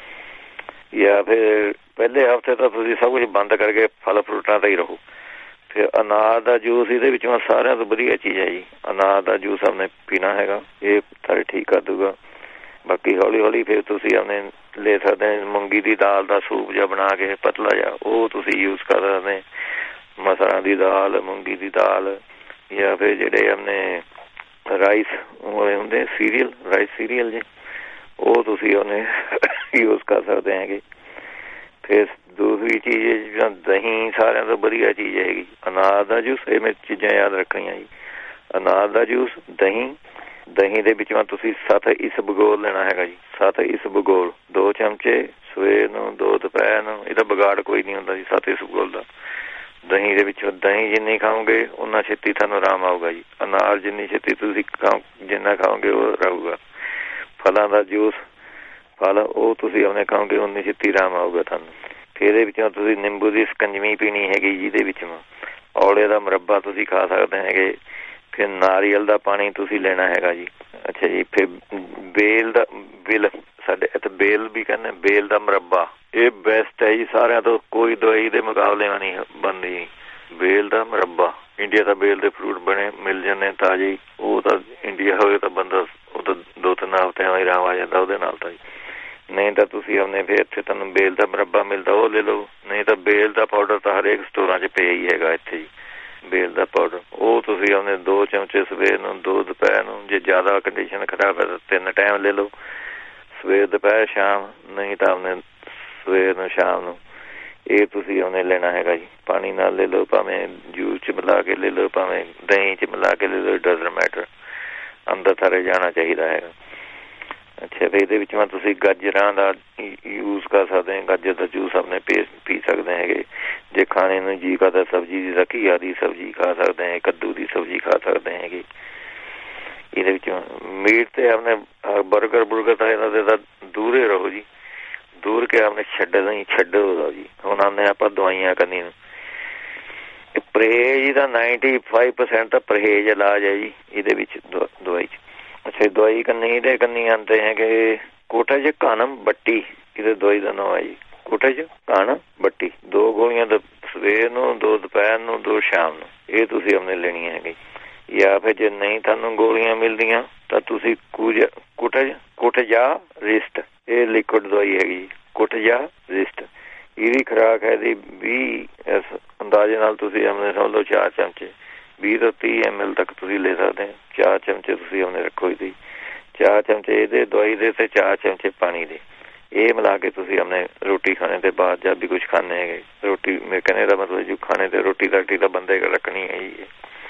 ਜਾਂ ਫਿਰ ਪਹਿਲੇ ਹਫ਼ਤੇ ਤਾਂ ਤੁਸੀਂ ਸਭ ਕੁਛ ਬੰਦ ਕਰਕੇ ਫਲ ਫਰੂਟਾਂ ਦਾ ਹੀ ਰਹੋ। ਫਿਰ ਅਨਾਰ ਦਾ ਜੂਸ ਇਹਦੇ ਵਿੱਚੋਂ ਸਾਰਿਆਂ ਤੋਂ ਵਧੀਆ ਚੀਜ਼ ਹੈ ਜੀ, ਅਨਾਰ ਦਾ ਜੂਸ ਆਪਣੇ ਪੀਣਾ ਹੈਗਾ, ਇਹ ਸਾਰੇ ਠੀਕ ਕਰ ਦੂਗਾ। ਬਾਕੀ ਹੌਲੀ ਹੌਲੀ ਫਿਰ ਤੁਸੀਂ ਆਪਣੇ ਲੈ ਸਕਦੇ ਮੂੰਗੀ ਦੀ ਦਾਲ ਦਾ ਸੂਪ ਜਿਹਾ ਬਣਾ ਕੇ ਪਤਲਾ ਜਿਹਾ, ਉਹ ਤੁਸੀਂ ਯੂਜ਼ ਕਰ ਸਕਦੇ। ਮਸਰਾਂ ਦੀ ਦਾਲ, ਮੂੰਗੀ ਦੀ ਦਾਲ, ਜਾਂ ਫਿਰ ਜਿਹੜੇ ਆਪਣੇ ਰਾਈਸ ਵਾਲੇ ਹੁੰਦੇ ਸੀਰੀਅਲ, ਰਾਈਸ ਸੀਰੀਅਲ ਜੀ, ਉਹ ਤੁਸੀਂ ਉਹਨੇ ਯੂਜ਼ ਕਰ ਸਕਦੇ ਹੈਗੇ। ਫਿਰ ਦੂਸਰੀ ਚੀਜ਼ ਦਹੀਂ ਸਾਰਿਆਂ ਤੋਂ ਵਧੀਆ ਚੀਜ਼ ਹੈਗੀ, ਅਨਾਰ ਦਾ ਜੂਸ। ਇਹ ਮੈਂ ਚੀਜ਼ਾਂ ਯਾਦ ਰੱਖਣੀਆਂ ਜੀ, ਅਨਾਰ ਦਾ ਜੂਸ, ਦਹੀਂ, ਦਹੀਂ ਦੇ ਵਿੱਚੋਂ ਤੁਸੀਂ ਸੱਤ ਇਸਬਗੋਲ ਲੈਣਾ ਹੈਗਾ ਜੀ, ਸੱਤ ਇਸਬਗੋਲ, ਦੋ ਚਮਚੇ ਸਵੇਰ ਨੂੰ, ਦੋ ਦੁਪਹਿਰ ਨੂੰ, ਇਹਦਾ ਵਿਗਾੜ ਕੋਈ ਨਹੀਂ ਹੁੰਦਾ ਜੀ ਸੱਤ ਇਸਬਗੋਲ ਦਾ। ਦਹੀਂ ਦੇ ਵਿੱਚੋਂ ਦਹੀਂ ਜਿੰਨੀ ਖਾਓਗੇ ਉਨਾ ਛੇਤੀ ਤੁਹਾਨੂੰ ਆਰਾਮ ਆਊਗਾ ਜੀ। ਅਨਾਰ ਜਿੰਨੀ ਛੇਤੀ ਤੁਸੀਂ ਖਾਓ ਜਿੰਨਾ ਖਾਓਗੇ ਉਹ ਰਹੂਗਾ। ਫਲਾਂ ਦਾ ਜੂਸ, ਫਲ ਉਹ ਤੁਸੀਂ ਆਪਣੇ ਖਾਓਗੇ ਉਨੀ ਛੇਤੀ ਆਰਾਮ ਆਊਗਾ ਤੁਹਾਨੂੰ। ਫਿਰ ਇਹਦੇ ਵਿੱਚੋਂ ਤੁਸੀਂ ਨਿੰਬੂ ਦੀ ਸਕੰਜਵੀ ਪੀਣੀ ਹੈਗੀ, ਜਿਹਦੇ ਵਿੱਚ ਔਲੇ ਦਾ ਮੁਰੱਬਾ ਤੁਸੀਂ ਖਾ ਸਕਦੇ ਹੈਗੇ। ਫਿਰ ਨਾਰੀਅਲ ਦਾ ਪਾਣੀ ਤੁਸੀਂ ਲੈਣਾ ਹੈਗਾ ਜੀ। ਅੱਛਾ ਜੀ, ਫਿਰ ਬੇਲ ਦਾ ਬਿਲ, ਸਾਡੇ ਇੱਥੇ ਬੇਲ ਵੀ ਕਹਿੰਦੇ, ਬੇਲ ਦਾ ਮੁਰੱਬਾ, ਇਹ ਬੈਸਟ ਹੈ ਜੀ ਸਾਰਿਆਂ ਤੋਂ, ਕੋਈ ਦਵਾਈ ਦੇ ਮੁਕਾਬਲੇ ਨਹੀਂ ਬਣਦੀ। ਬੇਲ ਦਾ ਮੁਰੱਬਾ, ਇੰਡੀਆ ਦਾ ਬੇਲ ਦੇ ਫਰੂਟ ਬਣੇ ਮਿਲ ਜਾਂਦੇ ਤਾਜ਼ੇ, ਉਹ ਤਾਂ ਇੰਡੀਆ ਹੋਵੇ ਤਾਂ ਬੰਦਾ ਉਹ ਤਾਂ ਦੋ ਤਿੰਨ ਹਫ਼ਤਿਆਂ ਹੀ ਆਰਾਮ ਆ ਜਾਂਦਾ ਉਹਦੇ ਨਾਲ ਤਾਂ ਜੀ। ਨਹੀਂ ਤਾਂ ਤੁਸੀਂ ਆਪਣੇ ਫਿਰ ਇੱਥੇ ਤੁਹਾਨੂੰ ਬੇਲ ਦਾ ਮੁਰੱਬਾ ਮਿਲਦਾ ਉਹ ਲੈ ਲਓ, ਨਹੀਂ ਤਾਂ ਬੇਲ ਦਾ ਪਾਊਡਰ ਤਾਂ ਹਰੇਕ ਸਟੋਰਾਂ 'ਚ ਪਿਆ ਹੀ ਹੈਗਾ ਇੱਥੇ ਜੀ, ਬੇਲ ਦਾ ਪਾਊਡਰ, ਉਹ ਤੁਸੀਂ ਆਪਣੇ ਦੋ ਚਮਚੇ ਸਵੇਰ ਨੂੰ, ਦੋ ਦੁਪਹਿਰ ਨੂੰ, ਜੇ ਜ਼ਿਆਦਾ ਕੰਡੀਸ਼ਨ ਖਰਾਬ ਹੈ ਤਾਂ ਤਿੰਨ ਟਾਈਮ ਲੈ ਲਓ, ਸਵੇਰ ਦੁਪਹਿਰ ਸ਼ਾਮ, ਨਹੀਂ ਤਾਂ ਆਪਣੇ ਸਵੇਰ ਨੂੰ ਸ਼ਾਮ ਨੂੰ। ਇਹ ਤੁਸੀਂ ਉਹਨੇ ਲੈਣਾ ਹੈਗਾ ਜੀ, ਪਾਣੀ ਨਾਲ ਲੈ ਲਓ, ਭਾਵੇਂ ਜੂਸ 'ਚ ਮਿਲਾ ਕੇ ਲੈ ਲਓ, ਭਾਵੇਂ ਦਹੀਂ 'ਚ ਮਿਲਾ ਕੇ ਲੈ ਲਓ, ਡਜ਼ਨਟ ਮੈਟਰ, ਅੰਦਰ ਥਾਰੇ ਜਾਣਾ ਚਾਹੀਦਾ ਹੈਗਾ। ਅੱਛਾ, ਫਿਰ ਇਹਦੇ ਵਿੱਚ ਮੈਂ ਤੁਸੀਂ ਗਾਜਰਾਂ ਦਾ ਯੂਜ਼ ਕਰ ਸਕਦੇ ਹੋ, ਗਾਜਰ ਦਾ ਜੂਸ ਆਪਣੇ ਪੀ ਪੀ ਸਕਦੇ ਹੈਗੇ। ਜੇ ਖਾਣੇ ਨੂੰ ਜੀ ਕਰਦਾ ਸਬਜ਼ੀ ਦੀ ਤਾਂ ਘੀਆ ਦੀ ਸਬਜ਼ੀ ਖਾ ਸਕਦੇ ਹੈ, ਕੱਦੂ ਦੀ ਸਬਜ਼ੀ ਖਾ ਸਕਦੇ ਹੈਗੇ। ਇਹਦੇ ਵਿੱਚ ਮੀਟ ਤੇ ਆਪਣੇ ਬਰਗਰ ਬੁਰਗਰ ਤਾਂ ਇਹਨਾਂ ਦੇ ਤਾਂ ਦੂਰ ਹੀ ਰਹੋ ਜੀ, ਦੂਰ ਕੇ ਆਪਣੇ ਛੱਡ ਨਹੀਂ ਛੱਡੋ ਜੀ। ਹੁਣ ਆਉਂਦੇ ਆਪਾਂ ਦਵਾਈਆਂ ਕਰਨੀ ਨੂੰ, ਪਰਹੇਜ਼ ਦਾ ਨਾਈਨਟੀ ਫਾਈਵ ਪਰਸੈਂਟ ਤਾਂ ਪਰਹੇਜ਼ ਇਲਾਜ ਹੈ ਜੀ ਇਹਦੇ ਵਿੱਚ ਦਵਾਈ ਚ। ਅੱਛਾ ਦਵਾਈ ਕੰਨੀ ਇਹਦੇ ਕੰਨੀ ਆਉਂਦੇ ਹੈਗੇ ਕੋਟਾ ਚ ਕਾਨਮ ਬੱਟੀ, ਇਹਦੇ ਦਵਾਈ ਦਾ ਨਾਮ ਹੈ ਜੀ ਕੋਟਾ ਚ ਕਾਨਮ ਬੱਟੀ। ਦੋ ਗੋਲੀਆਂ ਸਵੇਰ ਨੂੰ, ਦੋ ਦੁਪਹਿਰ ਨੂੰ, ਦੋ ਸ਼ਾਮ ਨੂੰ, ਇਹ ਤੁਸੀਂ ਆਪਣੇ ਲੈਣੀਆਂ ਹੈਗੀ। ਜਾਂ ਫਿਰ ਜੇ ਨਹੀਂ ਤੁਹਾਨੂੰ ਗੋਲੀਆਂ ਮਿਲਦੀਆਂ ਤਾਂ ਤੁਸੀਂ ਕੁਝ ਕੁਟਜ ਕੁਟਜਾ ਰਿਸਟ, ਇਹ ਲਿਕੁਇਡ ਦਵਾਈ ਹੈਗੀ ਕੁਟਜਾ ਰਿਸਟ। ਇਹਦੀ ਖੁਰਾਕ ਹੈ ਦੀ ਵੀਹ ਇਸ ਅੰਦਾਜ਼ੇ ਨਾਲ ਤੁਸੀਂ ਆਪਣੇ ਸਮਝ ਲਓ ਚਾਰ ਚਮਚੇ ਵੀਹ ਤੋਂ ਤੀਹ ਐਮ ਐਲ ਤੱਕ ਤੁਸੀਂ ਲੈ ਸਕਦੇ ਹੋ। ਚਾਰ ਚਮਚੇ ਤੁਸੀਂ ਆਪਣੇ ਰੱਖੋ ਇਹਦੀ, ਚਾਰ ਚਮਚੇ ਇਹਦੇ ਦਵਾਈ ਦੇ ਤੇ ਚਾਰ ਚਮਚੇ ਪਾਣੀ ਦੇ, ਇਹ ਮਿਲਾ ਕੇ ਤੁਸੀਂ ਆਪਣੇ ਰੋਟੀ ਖਾਣੇ ਦੇ ਬਾਅਦ ਜਦ ਵੀ ਕੁਛ ਖਾਣੇ ਹੈਗੇ ਰੋਟੀ, ਮੇਰੇ ਕਹਿਣੇ ਦਾ ਮਤਲਬ ਜੋ ਖਾਣੇ ਤੇ ਰੋਟੀ ਰਾਟੀ ਤਾਂ ਬੰਦੇ ਰੱਖਣੀ ਹੈ ਜੀ।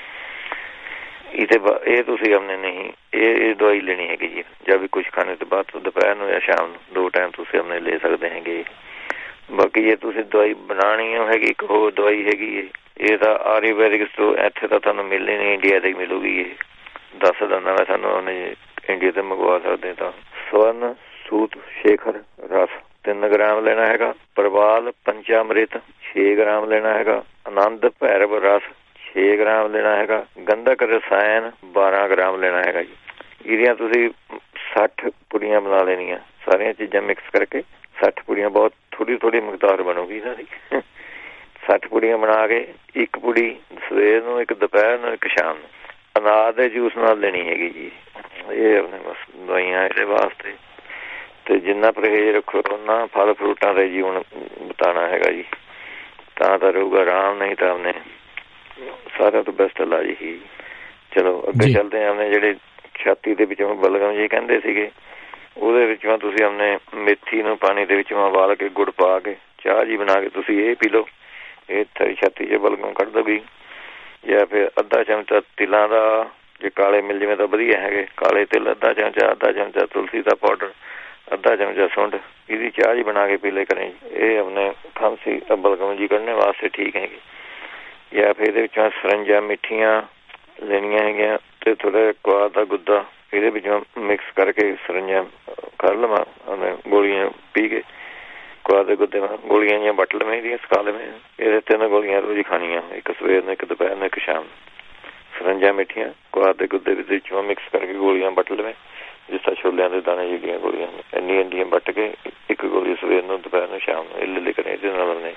ਇਹਦੇ ਇਹ ਤੁਸੀਂ ਆਪਣੇ ਨਹੀਂ ਇਹ ਇਹ ਦਵਾਈ ਲੈਣੀ ਹੈਗੀ ਜੀ ਜਦ ਵੀ ਕੁਛ ਖਾਣੇ ਤੋਂ ਬਾਅਦ, ਦੁਪਹਿਰ ਨੂੰ ਜਾਂ ਸ਼ਾਮ ਨੂੰ, ਦੋ ਟਾਈਮ ਤੁਸੀਂ ਆਪਣੇ ਲੈ ਸਕਦੇ ਹੈਗੇ। ਬਾਕੀ ਜੇ ਤੁਸੀਂ ਦਵਾਈ ਬਣਾਉਣੀ ਹੈਗੀ ਇੱਕ ਹੋਰ ਦਵਾਈ ਹੈਗੀ ਹੈ, ਇਹ ਤਾਂ ਆਯੁਰਵੈਦਿਕ ਤੋਂ ਇੱਥੇ ਤਾਂ ਤੁਹਾਨੂੰ ਮਿਲਣੀ ਨਹੀਂ, ਇੰਡੀਆ ਦੀ ਮਿਲੂਗੀ। ਇਹ ਦੱਸ ਦਿੰਦਾ ਮੈਂ ਤੁਹਾਨੂੰ, ਉਹਨੇ ਇੰਡੀਆ ਤੇ ਮੰਗਵਾ ਸਕਦੇ ਤਾਂ। ਸਵਰਨ ਸੂਤ ਸ਼ੇਖਰ ਰਸ ਤਿੰਨ ਗ੍ਰਾਮ ਲੈਣਾ ਹੈਗਾ। ਪ੍ਰਵਾਲ ਪੰਚਾਮ੍ਰਿਤ ਛੇ ਗ੍ਰਾਮ ਲੈਣਾ ਹੈਗਾ। ਆਨੰਦ ਭੈਰਵ ਰਸ ਛੇ ਗ੍ਰਾਮ ਲੈਣਾ ਹੈਗਾ। ਗੰਧਕ ਰਸਾਇਣ ਬਾਰਾਂ ਗ੍ਰਾਮ ਲੈਣਾ ਹੈਗਾ ਜੀ। ਇਹਦੀਆਂ ਤੁਸੀਂ ਸੱਠ ਪੁੜੀਆਂ ਬਣਾ ਲੈਣੀਆਂ, ਸਾਰੀਆਂ ਚੀਜ਼ਾਂ ਮਿਕਸ ਕਰਕੇ ਸੱਠ ਪੁੜੀਆਂ, ਬਹੁਤ ਥੋੜ੍ਹੀ ਥੋੜ੍ਹੀ ਮਿਕਦਾਰ ਬਣੂਗੀ ਇਹਨਾਂ ਦੀ। ਸੱਠ ਪੁੜੀਆਂ ਬਣਾ ਕੇ ਇੱਕ ਪੁੜੀ ਸਵੇਰ ਨੂੰ, ਇੱਕ ਦੁਪਹਿਰ ਨੂੰ, ਇੱਕ ਸ਼ਾਮ ਨੂੰ ਅਨਾਰ ਦੇ ਜੂਸ ਨਾਲ ਲੈਣੀ ਹੈਗੀ ਜੀ। ਇਹ ਆਪਣੇ ਬਸ ਦਵਾਈਆਂ ਇਹਦੇ ਵਾਸਤੇ। ਤੇ ਜਿੰਨਾ ਪਰਹੇਜ਼ ਰੱਖੋ ਉਹਨਾਂ ਫਲ ਫਰੂਟਾਂ ਦਾ ਜੀਵਨ ਬਿਤਾਉਣਾ ਹੈਗਾ ਜੀ, ਤਾਂ ਤਾਂ ਰਹੂਗਾ ਆਰਾਮ, ਨਹੀਂ ਤਾਂ ਆਪਣੇ ਸਾਰਿਆਂ ਤੋਂ ਬੈਸਟ ਇਲਾਜ ਹੀ। ਚਲੋ ਅੱਗੇ ਚੱਲਦੇ ਹਾਂ। ਆਪਣੇ ਜਿਹੜੇ ਛਾਤੀ ਦੇ ਵਿੱਚੋਂ ਬਲਗਮ ਜੀ ਕਹਿੰਦੇ ਸੀਗੇ, ਉਹਦੇ ਵਿੱਚੋਂ ਤੁਸੀਂ ਆਪਣੇ ਮੇਥੀ ਨੂੰ ਪਾਣੀ ਦੇ ਵਿੱਚੋਂ ਉਬਾਲ ਕੇ ਗੁੜ ਪਾ ਕੇ ਚਾਹ ਜੀ ਬਣਾ ਕੇ ਤੁਸੀਂ ਇਹ ਪੀ ਲਓ, ਇਹ ਤੁਹਾਡੀ ਛਾਤੀ 'ਚ ਬਲਗਮ ਕੱਢ ਦਊਗੀ। ਜਾਂ ਫਿਰ ਅੱਧਾ ਚਮਚਾ ਤਿਲਾਂ ਦਾ, ਜੇ ਕਾਲੇ ਮਿਲ ਜਾਵੇ ਤਾਂ ਵਧੀਆ ਹੈਗੇ, ਕਾਲੇ ਤਿਲ ਅੱਧਾ ਚਮਚਾ, ਅੱਧਾ ਚਮਚਾ ਤੁਲਸੀ ਦਾ ਪਾਊਡਰ, ਅੱਧਾ ਚਮਚਾ ਸੁੰਡ, ਇਹਦੀ ਚਾਹ ਜੀ ਬਣਾ ਕੇ ਪੀ ਲੈ ਕਰੇ ਜੀ। ਇਹ ਆਪਣੇ ਖਾਂਸੀ ਬਲਗਮ ਜੀ ਕੱਢਣੇ ਵਾਸਤੇ ਠੀਕ ਹੈਗੀ। ਜਾਂ ਫਿਰ ਇਹਦੇ ਵਿੱਚੋਂ ਸਰੰਜਾਂ ਮਿੱਠੀਆਂ ਲੈਣੀਆਂ ਹੈਗੀਆਂ ਤੇ ਥੋੜ੍ਹਾ ਕੁਆਰ ਦਾ ਗੁੱਦਾ ਇਹਦੇ ਵਿੱਚੋਂ ਮਿਕਸ ਕਰਕੇ ਸਰੰਜਾਂ ਕਰ ਲਵਾਂ, ਗੋਲੀਆਂ ਪੀ ਕੇ ਕੁਆਰ ਦੇ ਗੁੱਦੇ ਨਾਲ ਗੋਲੀਆਂ ਜਿਹੀਆਂ ਵੱਟ ਲਵੇਂ ਇਹਦੀਆਂ, ਸਕਾ ਲਵੇਂ। ਇਹਦੇ ਤਿੰਨ ਗੋਲੀਆਂ ਰੋਜ਼ ਖਾਣੀਆਂ, ਇੱਕ ਸਵੇਰ ਨੂੰ, ਇੱਕ ਦੁਪਹਿਰ ਨੂੰ, ਇੱਕ ਸ਼ਾਮ ਨੂੰ। ਸਰੰਜਾਂ ਮਿੱਠੀਆਂ ਕੁਆਰ ਦੇ ਗੁੱਦੇ ਦੇ ਵਿੱਚੋਂ ਮਿਕਸ ਕਰਕੇ ਗੋਲੀਆਂ ਵੱਟ ਲਵੇਂ, ਜਿਸ ਤਰ੍ਹਾਂ ਛੋਲਿਆਂ ਦੇ ਦਾਣੇ ਜਿਹੜੀਆਂ ਗੋਲੀਆਂ ਇੰਨੀਆਂ ਇੰਨੀਆਂ ਵੱਟ ਕੇ ਇੱਕ ਗੋਲੀ ਸਵੇਰ ਨੂੰ, ਦੁਪਹਿਰ ਨੂੰ, ਸ਼ਾਮ ਨੂੰ, ਇਹ ਲੈ ਕਰੇ ਇਹਦੇ ਨਾਲ ਨੇ।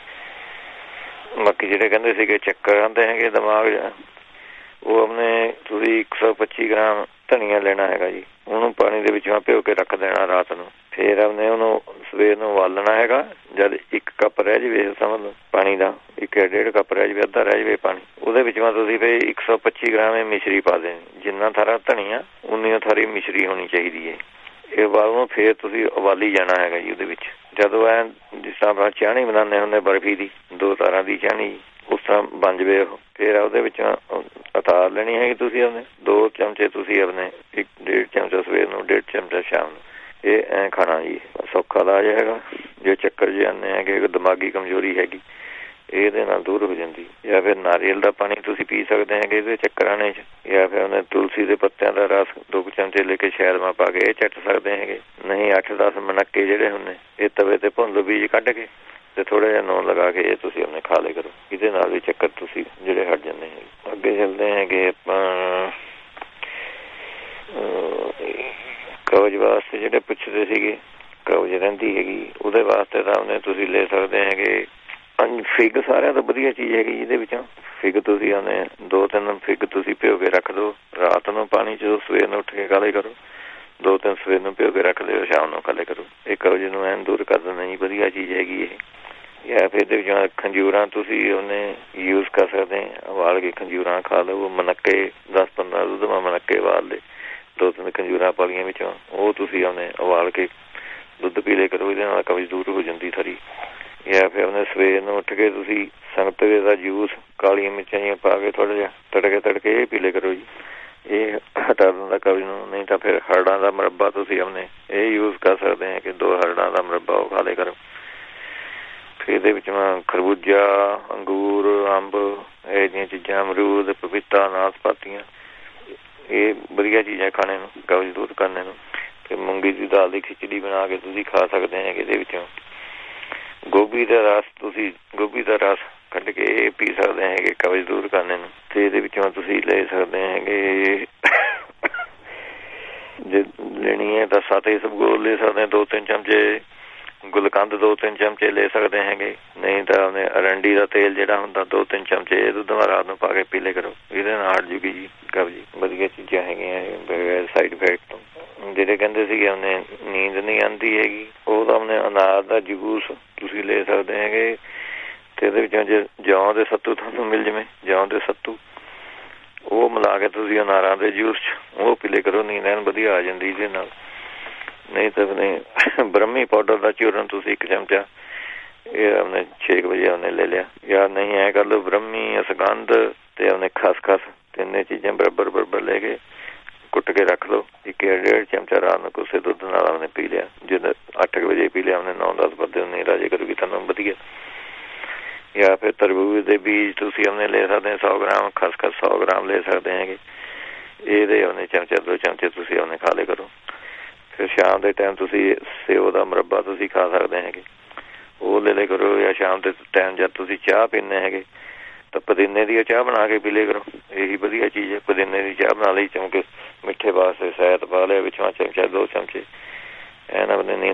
ਬਾਕੀ ਜਿਹੜੇ ਕਹਿੰਦੇ ਸੀਗੇ ਚੱਕਰ ਆਉਂਦੇ ਹੈਗੇ ਦਿਮਾਗ ਜਾਂ, ਉਹ ਆਪਣੇ ਤੁਸੀਂ ਇੱਕ ਸੌ ਪੱਚੀ ਗ੍ਰਾਮ ਧਨੀਆ ਲੈਣਾ ਹੈਗਾ ਜੀ। ਉਹਨੂੰ ਪਾਣੀ ਦੇ ਵਿੱਚੋਂ ਭਿਓ ਕੇ ਰੱਖ ਦੇਣਾ ਰਾਤ ਨੂੰ, ਫੇਰ ਆਪਣੇ ਉਹਨੂੰ ਸਵੇਰ ਨੂੰ ਉਬਾਲਣਾ ਹੈਗਾ। ਜਦ ਇੱਕ ਕੱਪ ਰਹਿ ਜਾਵੇ ਸਮਝ ਲਓ ਪਾਣੀ ਦਾ, ਇੱਕ ਡੇਢ ਕੱਪ ਰਹਿ ਜਾਵੇ, ਅੱਧਾ ਰਹਿ ਜਾਵੇ ਪਾਣੀ, ਉਹਦੇ ਵਿੱਚੋਂ ਤੁਸੀਂ ਫਿਰ ਇੱਕ ਸੌ ਪੱਚੀ ਗ੍ਰਾਮ ਮਿਸ਼ਰੀ ਪਾ ਦੇਣੀ। ਜਿੰਨਾ ਥਾਰਾ ਧਨੀਆ ਉਨੀ ਥਾਰੀ ਮਿਸ਼ਰੀ ਹੋਣੀ ਚਾਹੀਦੀ ਹੈ। ਇਹ ਉਬਾਲੋ ਫੇਰ ਤੁਸੀਂ ਉਬਾਲੀ ਜਾਣਾ ਹੈਗਾ ਜੀ। ਉਹਦੇ ਵਿੱਚ ਜਦੋਂ ਐ ਜਿਸ ਤਰ੍ਹਾਂ ਚਾਹਣੀ ਬਣਾਉਂਦੇ ਹੁੰਦੇ ਬਰਫੀ ਦੀ, ਦੋ ਤਾਰਾਂ ਦੀ ਚਾਹਣੀ, ਉਸ ਤਰ੍ਹਾਂ ਬਣ ਜਾਵੇ ਉਹ, ਫੇਰ ਉਹਦੇ ਵਿੱਚੋਂ ਉਤਾਰ ਲੈਣੀ ਹੈਗੀ ਤੁਸੀਂ ਆਪਣੇ। ਦੋ ਚਮਚੇ ਤੁਸੀਂ ਆਪਣੇ, ਇੱਕ ਡੇਢ ਚਮਚਾ ਸਵੇਰ ਨੂੰ, ਡੇਢ ਚਮਚਾ ਸ਼ਾਮ ਨੂੰ, ਇਹ ਐਂ ਖਾਣਾ ਜੀ। ਸੌਖਾ ਇਲਾਜ ਹੈਗਾ। ਜੇ ਚੱਕਰ ਜੇ ਆਉਂਦੇ ਹੈਗੇ, ਦਿਮਾਗੀ ਕਮਜ਼ੋਰੀ ਹੈਗੀ, ਇਹਦੇ ਨਾਲ ਦੂਰ ਹੋ ਜਾਂਦੀ। ਜਾਂ ਫਿਰ ਨਾਰੀਅਲ ਦਾ ਪਾਣੀ ਤੁਸੀਂ ਪੀ ਸਕਦੇ ਹੈਗੇ ਇਹਦੇ ਚੱਕਰ ਆਣੇ 'ਚ। ਜਾਂ ਫਿਰ ਉਹਨੇ ਤੁਲਸੀ ਦੇ ਪੱਤਿਆਂ ਦਾ ਰਸ ਦੋ ਕੁ ਚਮਚੇ ਲੈ ਕੇ ਸ਼ਹਿਦ ਮਾ ਪਾ ਕੇ ਇਹ ਚੱਟ ਸਕਦੇ ਹੈਗੇ। ਨਹੀਂ ਅੱਠ ਦਸ ਮਨੱਕੇ ਜਿਹੜੇ ਹੁੰਦੇ ਇਹ ਤਵੇ ਤੇ ਭੁੰਨ ਲਓ ਬੀਜ ਕੱਢ ਕੇ, ਤੇ ਥੋੜਾ ਜਿਹਾ ਨੂਣ ਲਗਾ ਕੇ ਇਹ ਤੁਸੀਂ ਆਪਣੇ ਖਾ ਲਿਆ ਕਰੋ। ਇਹਦੇ ਨਾਲ ਵੀ ਚੱਕਰ ਤੁਸੀਂ ਜਿਹੜੇ ਹਟ ਜਾਂਦੇ ਹੈਗੇ। ਅੱਗੇ ਚੱਲਦੇ ਹੈਗੇ ਆਪਾਂ ਕਬਜ਼ ਵਾਸਤੇ, ਜਿਹੜੇ ਪੁੱਛਦੇ ਸੀਗੇ ਕਬਜ਼ ਰਹਿੰਦੀ ਹੈਗੀ, ਉਹਦੇ ਵਾਸਤੇ ਤਾਂ ਉਹਨੇ ਤੁਸੀਂ ਲੈ ਸਕਦੇ ਹੈਗੇ ਫਿਗ। ਸਾਰਿਆਂ ਤੋਂ ਵਧੀਆ ਚੀਜ਼ ਹੈਗੀ ਇਹਦੇ ਵਿੱਚੋਂ ਫਿਗ। ਤੁਸੀਂ ਉਹਨੇ ਦੋ ਤਿੰਨ ਫਿਗ ਤੁਸੀਂ ਭਿਓ ਕੇ ਰੱਖ ਦਿਓ ਰਾਤ ਨੂੰ ਪਾਣੀ 'ਚ, ਸਵੇਰ ਨੂੰ ਉੱਠ ਕੇ ਕਾਲੇ ਕਰੋ। ਦੋ ਤਿੰਨ ਸਵੇਰ ਨੂੰ ਭਿਓ ਕੇ ਰੱਖ ਦਿਓ, ਸ਼ਾਮ ਨੂੰ ਕਾਲੇ ਕਰੋ। ਇਹ ਕਬਜ਼ ਨੂੰ ਐਨ ਦੂਰ ਕਰ ਦਿੰਦਾ ਜੀ, ਵਧੀਆ ਚੀਜ਼ ਹੈਗੀ ਇਹ। ਜਾਂ ਫਿਰ ਇਹਦੇ ਵਿੱਚੋਂ ਖੰਜੂਰਾਂ ਤੁਸੀਂ ਉਹਨੇ ਯੂਜ਼ ਕਰ ਸਕਦੇ, ਉਬਾਲ ਕੇ ਖੰਜੂਰਾਂ ਖਾ ਲਓ। ਮਨੱਕੇ ਦਸ ਪੰਦਰਾਂ ਦੁੱਧ ਮਾ ਮਨੱਕੇ ਉਬਾਲ ਲਏ, ਦੋ ਤਿੰਨ ਖੰਜੂਰਾਂ ਪਾਲੀਆਂ ਵਿੱਚੋਂ, ਉਹ ਤੁਸੀਂ ਉਹਨੇ ਉਬਾਲ ਕੇ ਦੁੱਧ ਪੀ ਲਿਆ ਕਰੋ। ਇਹਦੇ ਨਾਲ ਕਬਜ਼ ਦੂਰ ਹੋ ਜਾਂਦੀ ਸਾਰੀ। ਜਾਂ ਫਿਰ ਉਹਨੇ ਸਵੇਰ ਨੂੰ ਉੱਠ ਕੇ ਤੁਸੀਂ ਸੰਤਰੇ ਦਾ ਜੂਸ ਕਾਲੀਆਂ ਮਿਰਚਾਂ ਜਿਹੀਆਂ ਪਾ ਕੇ ਥੋੜ੍ਹਾ ਜਿਹਾ ਤੜਕੇ ਤੜਕੇ ਇਹ ਪੀ ਲਿਆ ਕਰੋ ਜੀ, ਇਹ ਹਟਾ ਦਿੰਦਾ ਕਬਜ਼ ਨੂੰ। ਨਹੀਂ ਤਾਂ ਫਿਰ ਹਰੜਾਂ ਦਾ ਮੁਰੱਬਾ ਤੁਸੀਂ ਆਪਣੇ ਇਹ ਯੂਜ਼ ਕਰ ਸਕਦੇ ਹੈ ਕਿ ਦੋ ਹਰੜਾਂ ਦਾ ਮੁਰੱਬਾ ਉਹ ਖਾ ਲਿਆ ਕਰੋ। ਫਿਰ ਇਹਦੇ ਵਿੱਚ ਖਰਬੂਜਾ, ਅੰਗੂਰ, ਅੰਬ, ਇਹ ਜਿਹੀਆਂ ਚੀਜ਼ਾਂ, ਅਮਰੂਦ, ਪਪੀਤਾ, ਨਾਸਪਾਤੀਆਂ, ਇਹ ਵਧੀਆ ਚੀਜ਼ਾਂ ਖਾਣੇ ਨੂੰ, ਕਬਜ਼ ਦੂਰ ਕਰਨੇ ਨੂੰ। ਫਿਰ ਮੂੰਗੀ ਦੀ ਦਾਲ ਦੀ ਖਿਚੜੀ ਬਣਾ ਕੇ ਤੁਸੀਂ ਖਾ ਸਕਦੇ ਹੈਗੇ। ਇਹਦੇ ਵਿੱਚੋਂ ਗੋਭੀ ਦਾ ਰਸ, ਤੁਸੀਂ ਗੋਭੀ ਦਾ ਰਸ ਕੱਢ ਕੇ ਇਹ ਪੀ ਸਕਦੇ ਹੈਗੇ ਕਬਜ਼ ਦੂਰ ਕਰਨੇ ਨੂੰ। ਤੇ ਇਹਦੇ ਵਿੱਚੋਂ ਤੁਸੀਂ ਲੈ ਸਕਦੇ ਹੈਗੇ, ਜੇ ਲੈਣੀ ਹੈ ਤਾਂ ਸੱਤ ਇਸਬਗੋਲ ਲੈ ਸਕਦੇ, ਦੋ ਤਿੰਨ ਚਮਚੇ ਗੁਲਕੰਦ ਦੋ ਤਿੰਨ ਚਮਚੇ ਲੈ ਸਕਦੇ ਹੈਗੇ। ਨਹੀਂ ਤਾਂ ਉਹਨੇ ਅਰੰਡੀ ਦਾ ਤੇਲ ਜਿਹੜਾ ਹੁੰਦਾ ਦੋ ਤਿੰਨ ਚਮਚੇ ਦੁੱਧ ਰਾਤ ਨੂੰ ਪਾ ਕੇ ਪੀ ਲਿਆ ਕਰੋ, ਇਹਦੇ ਨਾਲ ਹਟ ਜੂਗੀ ਜੀ ਕਬਜ਼। ਵਧੀਆ ਚੀਜ਼ਾਂ ਹੈਗੀਆਂ ਬਗੈਰ ਸਾਈਡ ਇਫੈਕਟ ਤੋਂ। ਜਿਹੜੇ ਕਹਿੰਦੇ ਸੀਗੇ ਉਹਨੇ ਨੀਂਦ ਨਹੀਂ ਆਉਂਦੀ ਹੈਗੀ, ਉਹ ਤਾਂ ਉਹਨੇ ਅਨਾਰ ਦਾ ਜੂਸ ਤੁਸੀਂ ਲੈ ਸਕਦੇ ਹੈਗੇ। ਤੇ ਇਹਦੇ ਵਿੱਚੋਂ ਜੇ ਜੌਂ ਦੇ ਸੱਤੂ ਤੁਹਾਨੂੰ ਮਿਲ ਜਾਵੇ, ਜੌਂ ਦੇ ਸੱਤੂ ਉਹ ਮਿਲਾ ਕੇ ਤੁਸੀਂ ਅਨਾਰਾਂ ਦੇ ਜੂਸ 'ਚ ਉਹ ਪੀ ਲਿਆ ਕਰੋ, ਨੀਂਦ ਐਨ ਵਧੀਆ ਆ ਜਾਂਦੀ ਇਹਦੇ ਨਾਲ। ਨਹੀਂ ਤਾਂ ਆਪਣੇ ਬ੍ਰਹਮੀ ਪਾਊਡਰ ਦਾ ਚੂਰਨ ਤੁਸੀਂ ਇੱਕ ਚਮਚਾ ਇਹ ਆਪਣੇ ਛੇ ਕੁ ਵਜੇ ਉਹਨੇ ਲੈ ਲਿਆ। ਜਾਂ ਨਹੀਂ ਐਂ ਕਰ ਲਓ, ਬ੍ਰਹਮੀ, ਅਸਗੰਧ ਤੇ ਉਹਨੇ ਖਸਖਸ ਤਿੰਨੇ ਚੀਜ਼ਾਂ ਬਰਾਬਰ ਬਰਾਬਰ ਲੈ ਕੇ ਕੁੱਟ ਕੇ ਰੱਖ ਲਓ। ਇੱਕ ਡੇਢ ਚਮਚਾ ਰਾਤ ਨੂੰ ਕੋਸੇ ਦੁੱਧ ਨਾਲ ਉਹਨੇ ਪੀ ਲਿਆ। ਜਦੋਂ ਅੱਠ ਕੁ ਵਜੇ ਪੀ ਲਿਆ ਉਹਨੇ, ਨੌ ਦਸ ਵਜੇ ਉਹਨੇ ਰਾਜੇ ਕਰੂਗੀ ਤੁਹਾਨੂੰ ਵਧੀਆ। ਜਾਂ ਫਿਰ ਤਰਬੂਜ ਦੇ ਬੀਜ ਤੁਸੀਂ ਉਹਨੇ ਲੈ ਸਕਦੇ, ਸੌ ਗ੍ਰਾਮ ਖਸਖਸ ਸੌ ਗ੍ਰਾਮ ਲੈ ਸਕਦੇ ਹੈਗੇ। ਇਹਦੇ ਉਹਨੇ ਚਮਚਾ ਦੋ ਚਮਚੇ ਤੁਸੀਂ ਉਹਨੇ ਖਾ ਲਿਆ ਕਰੋ। ਫਿਰ ਸ਼ਾਮ ਦੇ ਟਾਈਮ ਤੁਸੀਂ ਸੇਬ ਦਾ ਮੁਰੱਬਾ ਤੁਸੀਂ ਖਾ ਸਕਦੇ ਹੈਗੇ, ਉਹ ਲੈ ਲਿਆ ਕਰੋ। ਜਾਂ ਸ਼ਾਮ ਦੇ ਟਾਈਮ ਜਦ ਤੁਸੀਂ ਚਾਹ ਪੀਂਦੇ ਹੈਗੇ ਤਾਂ ਪੁਦੀਨੇ ਦੀ ਚਾਹ ਬਣਾ ਕੇ ਪੀ ਲਿਆ ਕਰੋ, ਇਹੀ ਵਧੀਆ ਚੀਜ਼ ਹੈ। ਪੁਦੀਨੇ ਦੀ ਚਾਹ ਬਣਾ ਲਈ, ਚਮਕੇ ਮਿੱਠੇ ਵਾਸਤੇ ਸ਼ਹਿਦ ਪਾ ਲਿਆ ਵਿੱਚੋਂ ਚਮਚਾ ਦੋ ਚਮਚੇ, ਐਨ ਆਪਣੇ ਨੀਂਦ